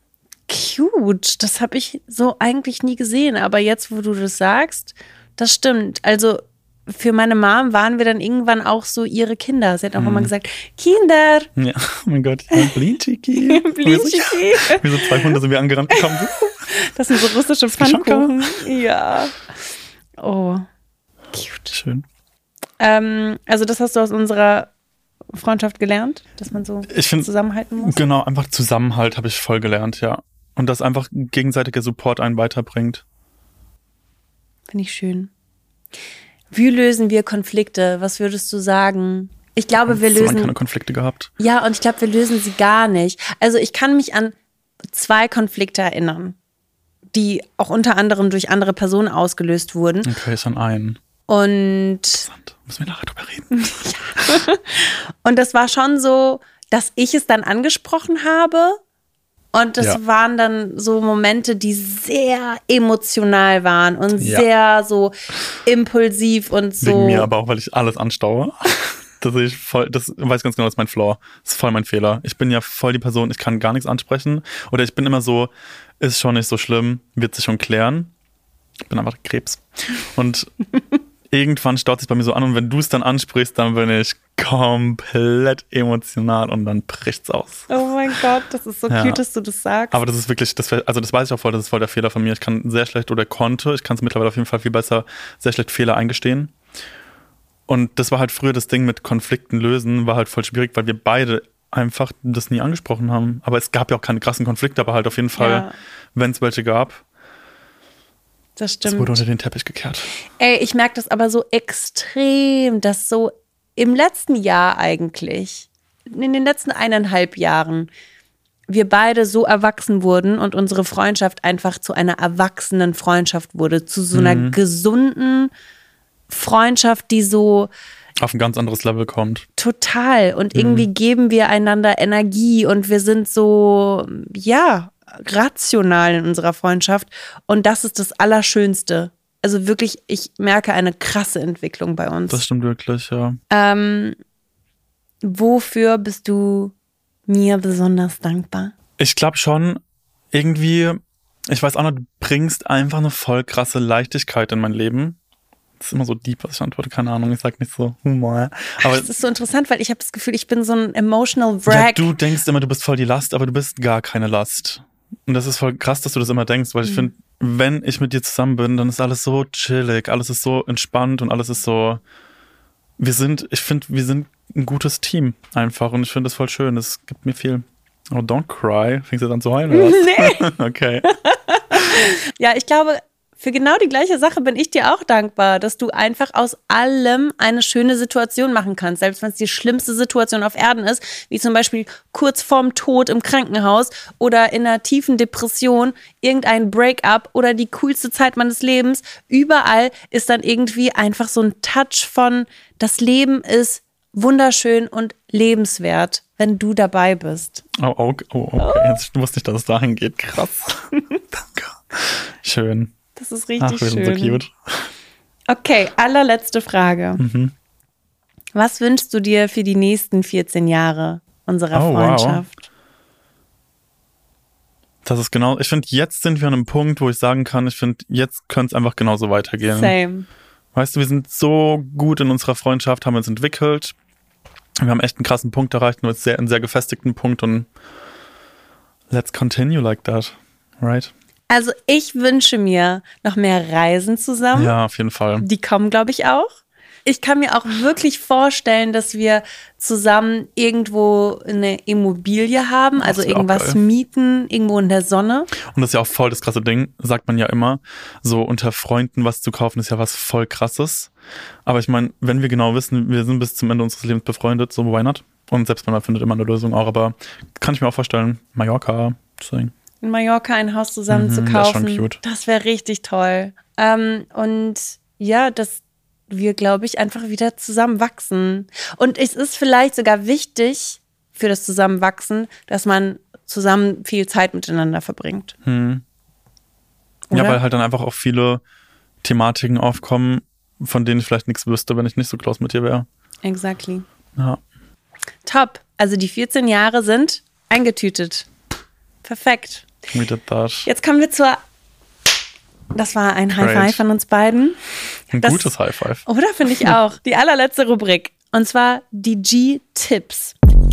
Cute. Das habe ich so eigentlich nie gesehen. Aber jetzt, wo du das sagst, das stimmt. Also für meine Mom waren wir dann irgendwann auch so ihre Kinder. Sie hat auch immer gesagt, Kinder. Ja, oh mein Gott, ja, Blinchiki. Blinchiki. Wie so 2 Hunde sind wir angerannt gekommen. Das sind so russische Pfannkuchen. Ja. Oh, cute. Schön. Also das hast du aus unserer Freundschaft gelernt, dass man so zusammenhalten muss? Genau, einfach Zusammenhalt habe ich voll gelernt, ja. Und dass einfach gegenseitiger Support einen weiterbringt. Finde ich schön. Wie lösen wir Konflikte? Was würdest du sagen? Ich glaube, wir lösen... keine Konflikte gehabt. Ja, und ich glaube, wir lösen sie gar nicht. Also ich kann mich an 2 Konflikte erinnern, die auch unter anderem durch andere Personen ausgelöst wurden. Okay, ist an einen. Und... Interessant. Müssen wir nachher drüber reden. Ja. Und das war schon so, dass ich es dann angesprochen habe. Und das waren dann so Momente, die sehr emotional waren und sehr so impulsiv und so. Wegen mir, aber auch, weil ich alles anstaue. Das weiß ich ganz genau, das ist mein Flaw. Das ist voll mein Fehler. Ich bin ja voll die Person, ich kann gar nichts ansprechen. Oder ich bin immer so, ist schon nicht so schlimm, wird sich schon klären. Ich bin einfach Krebs. Und irgendwann staut sich bei mir so an und wenn du es dann ansprichst, dann bin ich komplett emotional und dann bricht's aus. Oh mein Gott, das ist so cute, dass du das sagst. Aber das ist wirklich, das weiß ich auch voll, das ist voll der Fehler von mir. Ich kann sehr schlecht ich kann es mittlerweile auf jeden Fall viel besser, sehr schlecht Fehler eingestehen. Und das war halt früher das Ding mit Konflikten lösen, war halt voll schwierig, weil wir beide einfach das nie angesprochen haben. Aber es gab ja auch keine krassen Konflikte, aber halt auf jeden Fall, wenn es welche gab, das stimmt. es wurde unter den Teppich gekehrt. Ey, ich merke das aber so extrem, dass so im letzten Jahr eigentlich, in den letzten 1,5 Jahren, wir beide so erwachsen wurden und unsere Freundschaft einfach zu einer erwachsenen Freundschaft wurde, zu so einer gesunden Freundschaft, die so auf ein ganz anderes Level kommt. Total. Und irgendwie geben wir einander Energie und wir sind so, rational in unserer Freundschaft. Und das ist das Allerschönste. Also wirklich, ich merke eine krasse Entwicklung bei uns. Das stimmt wirklich, ja. Wofür bist du mir besonders dankbar? Ich glaube schon, irgendwie, ich weiß auch noch, du bringst einfach eine voll krasse Leichtigkeit in mein Leben. Das ist immer so deep, was ich antworte, keine Ahnung, ich sag nicht so Humor. Aber das ist so interessant, weil ich habe das Gefühl, ich bin so ein emotional wreck. Ja, du denkst immer, du bist voll die Last, aber du bist gar keine Last. Und das ist voll krass, dass du das immer denkst, weil ich finde, wenn ich mit dir zusammen bin, dann ist alles so chillig, alles ist so entspannt und alles ist so, wir sind ein gutes Team einfach und ich finde das voll schön, das gibt mir viel. Oh, don't cry. Fängst du dann zu heulen oder was? Nee. Okay. Ja, ich glaube, für genau die gleiche Sache bin ich dir auch dankbar, dass du einfach aus allem eine schöne Situation machen kannst. Selbst wenn es die schlimmste Situation auf Erden ist, wie zum Beispiel kurz vorm Tod im Krankenhaus oder in einer tiefen Depression, irgendein Breakup oder die coolste Zeit meines Lebens. Überall ist dann irgendwie einfach so ein Touch von, das Leben ist wunderschön und lebenswert, wenn du dabei bist. Oh, okay. Jetzt wusste ich, dass es dahin geht. Krass. Danke. Schön. Das ist richtig wir schön. sind so cute. Okay, allerletzte Frage. Was wünschst du dir für die nächsten 14 Jahre unserer Freundschaft? Wow. Das ist genau, ich finde, jetzt sind wir an einem Punkt, wo ich sagen kann, ich finde, jetzt könnte es einfach genauso weitergehen. Same. Weißt du, wir sind so gut in unserer Freundschaft, haben uns entwickelt. Wir haben echt einen krassen Punkt erreicht, einen sehr gefestigten Punkt und let's continue like that, right? Also ich wünsche mir noch mehr Reisen zusammen. Ja, auf jeden Fall. Die kommen, glaube ich, auch. Ich kann mir auch wirklich vorstellen, dass wir zusammen irgendwo eine Immobilie haben, also irgendwas mieten, irgendwo in der Sonne. Und das ist ja auch voll das krasse Ding, sagt man ja immer. So unter Freunden was zu kaufen, ist ja was voll Krasses. Aber ich meine, wenn wir genau wissen, wir sind bis zum Ende unseres Lebens befreundet, so why not? Und selbst man findet immer eine Lösung auch. Aber kann ich mir auch vorstellen, Mallorca, deswegen. In Mallorca ein Haus zusammen zu kaufen. Das ist schon cute. Das wäre richtig toll. Und ja, dass wir, glaube ich, einfach wieder zusammen wachsen. Und es ist vielleicht sogar wichtig für das Zusammenwachsen, dass man zusammen viel Zeit miteinander verbringt. Ja, weil halt dann einfach auch viele Thematiken aufkommen, von denen ich vielleicht nichts wüsste, wenn ich nicht so close mit dir wäre. Exactly. Ja. Top. Also die 14 Jahre sind eingetütet. Perfekt. We did that. Jetzt kommen wir zur... Das war ein Great. High Five von uns beiden. Ein gutes High Five. Oder, finde ich auch. Die allerletzte Rubrik. Und zwar die G-Tipps.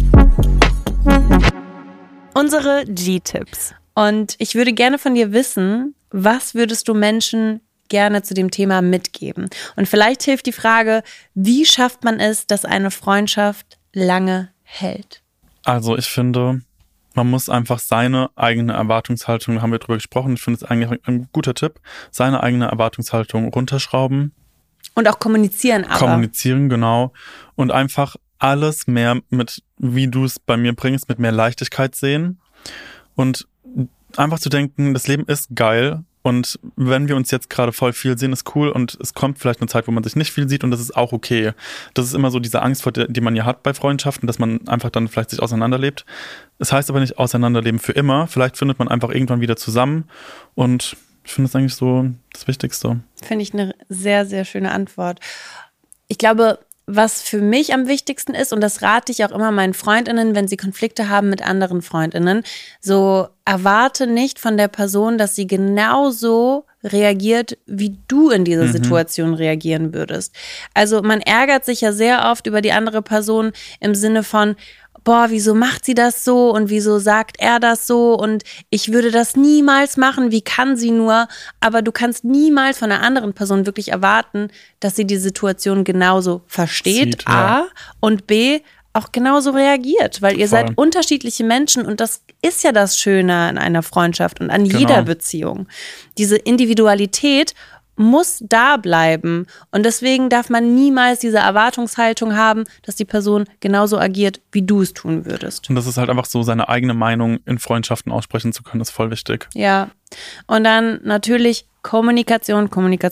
Unsere G-Tipps. Und ich würde gerne von dir wissen, was würdest du Menschen gerne zu dem Thema mitgeben? Und vielleicht hilft die Frage, wie schafft man es, dass eine Freundschaft lange hält? Also ich finde, man muss einfach seine eigene Erwartungshaltung, da haben wir drüber gesprochen, ich finde es eigentlich ein guter Tipp, seine eigene Erwartungshaltung runterschrauben. Und auch kommunizieren aber. Kommunizieren, genau. Und einfach alles mehr mit, wie du es bei mir bringst, mit mehr Leichtigkeit sehen. Und einfach zu denken, das Leben ist geil. Und wenn wir uns jetzt gerade voll viel sehen, ist cool. Und es kommt vielleicht eine Zeit, wo man sich nicht viel sieht und das ist auch okay. Das ist immer so diese Angst, die man ja hat bei Freundschaften, dass man einfach dann vielleicht sich auseinanderlebt. Das heißt aber nicht auseinanderleben für immer. Vielleicht findet man einfach irgendwann wieder zusammen. Und ich finde das eigentlich so das Wichtigste. Finde ich eine sehr, sehr schöne Antwort. Ich glaube, was für mich am wichtigsten ist, und das rate ich auch immer meinen FreundInnen, wenn sie Konflikte haben mit anderen FreundInnen, so erwarte nicht von der Person, dass sie genauso reagiert, wie du in dieser Situation reagieren würdest. Also man ärgert sich ja sehr oft über die andere Person im Sinne von, boah, wieso macht sie das so und wieso sagt er das so und ich würde das niemals machen, wie kann sie nur? Aber du kannst niemals von einer anderen Person wirklich erwarten, dass sie die Situation genauso versteht, Sieht, ja. A, und B, auch genauso reagiert, weil ihr seid unterschiedliche Menschen und das ist ja das Schöne an einer Freundschaft und an jeder Beziehung. Diese Individualität muss da bleiben und deswegen darf man niemals diese Erwartungshaltung haben, dass die Person genauso agiert, wie du es tun würdest. Und das ist halt einfach so, seine eigene Meinung in Freundschaften aussprechen zu können, ist voll wichtig. Ja, und dann natürlich Kommunikation,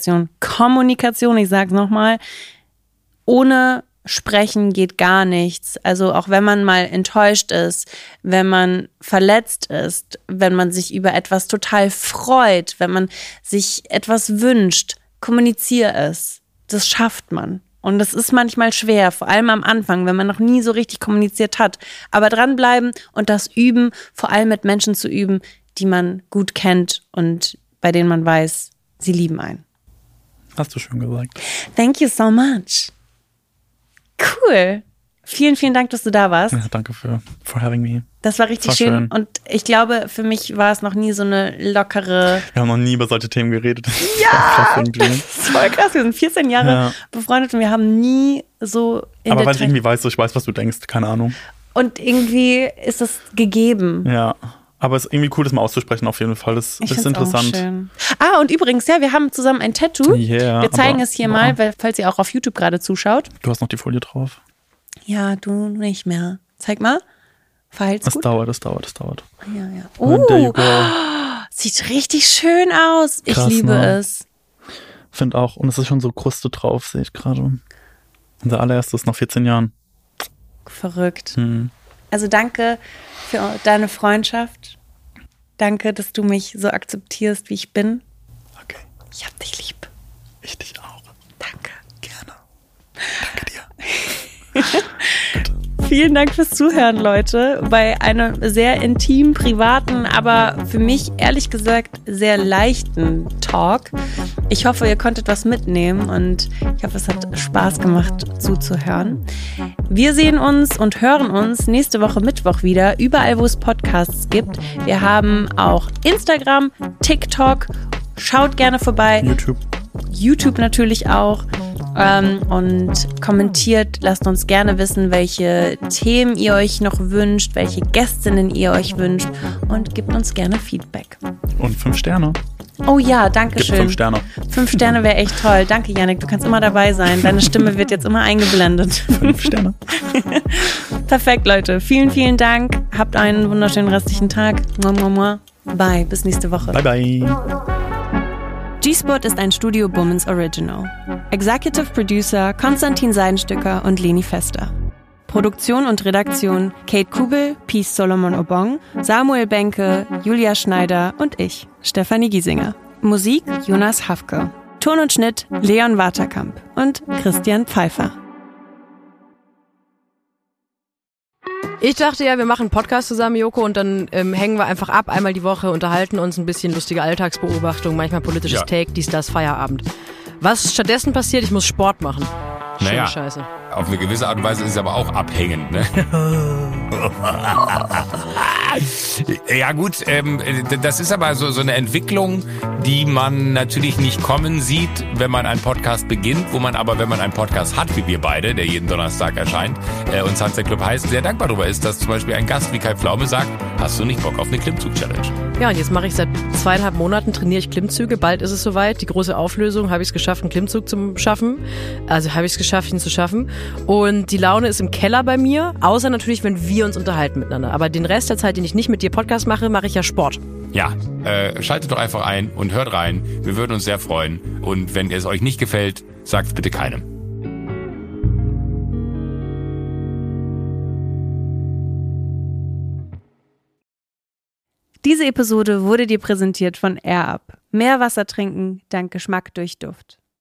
ich sag's nochmal, ohne Sprechen geht gar nichts. Also auch wenn man mal enttäuscht ist, wenn man verletzt ist, wenn man sich über etwas total freut, wenn man sich etwas wünscht, kommuniziere es. Das schafft man. Und das ist manchmal schwer, vor allem am Anfang, wenn man noch nie so richtig kommuniziert hat. Aber dranbleiben und das üben, vor allem mit Menschen zu üben, die man gut kennt und bei denen man weiß, sie lieben einen. Hast du schön gesagt. Thank you so much. Cool. Vielen, vielen Dank, dass du da warst. Ja, danke for having me. Das war richtig schön. Und ich glaube, für mich war es noch nie so eine lockere... Wir haben noch nie über solche Themen geredet. Ja, das ist voll krass. Wir sind 14 Jahre befreundet und wir haben nie so in Aber weil ich Detail... irgendwie weiß, so ich weiß, was du denkst. Keine Ahnung. Und irgendwie ist das gegeben. Ja. Aber es ist irgendwie cool, das mal auszusprechen auf jeden Fall. Das ist interessant. Auch schön. Und übrigens, wir haben zusammen ein Tattoo. Yeah, wir zeigen es hier mal, weil, falls ihr auch auf YouTube gerade zuschaut. Du hast noch die Folie drauf. Ja, du nicht mehr. Zeig mal. Verhalt's gut. Das dauert. Ja. And there you go. Sieht richtig schön aus. Krass, ich liebe ne? es. Find auch. Und es ist schon so Kruste drauf, sehe ich gerade. Unser allererstes nach 14 Jahren. Verrückt. Also danke für deine Freundschaft. Danke, dass du mich so akzeptierst, wie ich bin. Okay. Ich hab dich lieb. Ich dich auch. Danke. Gerne. Danke dir. Vielen Dank fürs Zuhören, Leute, bei einem sehr intim, privaten, aber für mich ehrlich gesagt sehr leichten Talk. Ich hoffe, ihr konntet was mitnehmen und ich hoffe, es hat Spaß gemacht zuzuhören. Wir sehen uns und hören uns nächste Woche Mittwoch wieder, überall, wo es Podcasts gibt. Wir haben auch Instagram, TikTok, schaut gerne vorbei. YouTube natürlich auch. Und kommentiert, lasst uns gerne wissen, welche Themen ihr euch noch wünscht, welche Gästinnen ihr euch wünscht und gebt uns gerne Feedback. Und 5 Sterne. Oh ja, danke schön. 5 Sterne. 5 Sterne wäre echt toll. Danke, Yannick, du kannst immer dabei sein. Deine Stimme wird jetzt immer eingeblendet. 5 Sterne. Perfekt, Leute. Vielen, vielen Dank. Habt einen wunderschönen restlichen Tag. Bye, bis nächste Woche. Bye, bye. G-Spot ist ein Studio Bummens Original. Executive Producer Konstantin Seidenstücker und Leni Fester. Produktion und Redaktion Kate Kubel, Peace Solomon Obong, Samuel Benke, Julia Schneider und ich, Stefanie Giesinger. Musik Jonas Hafke. Ton und Schnitt Leon Waterkamp und Christian Pfeiffer. Ich dachte ja, wir machen einen Podcast zusammen, Joko, und dann hängen wir einfach ab, einmal die Woche, unterhalten uns ein bisschen, lustige Alltagsbeobachtung, manchmal politisches Take, dies, das, Feierabend. Was stattdessen passiert, ich muss Sport machen. Schöne Scheiße. Auf eine gewisse Art und Weise ist es aber auch abhängend, ne? Ja gut, das ist aber so eine Entwicklung, die man natürlich nicht kommen sieht, wenn man einen Podcast beginnt, wo man aber, wenn man einen Podcast hat, wie wir beide, der jeden Donnerstag erscheint, und Sunset Club heißt, sehr dankbar darüber ist, dass zum Beispiel ein Gast wie Kai Pflaume sagt, hast du nicht Bock auf eine Klimmzug-Challenge? Ja, und jetzt mache ich seit 2,5 Monaten, trainiere ich Klimmzüge, bald ist es soweit, die große Auflösung, habe ich es geschafft, einen Klimmzug zu schaffen, ihn zu schaffen. Und die Laune ist im Keller bei mir, außer natürlich, wenn wir uns unterhalten miteinander. Aber den Rest der Zeit, den ich nicht mit dir Podcast mache, mache ich ja Sport. Ja, schaltet doch einfach ein und hört rein. Wir würden uns sehr freuen. Und wenn es euch nicht gefällt, sagt es bitte keinem. Diese Episode wurde dir präsentiert von AirUp. Mehr Wasser trinken dank Geschmack durch Duft.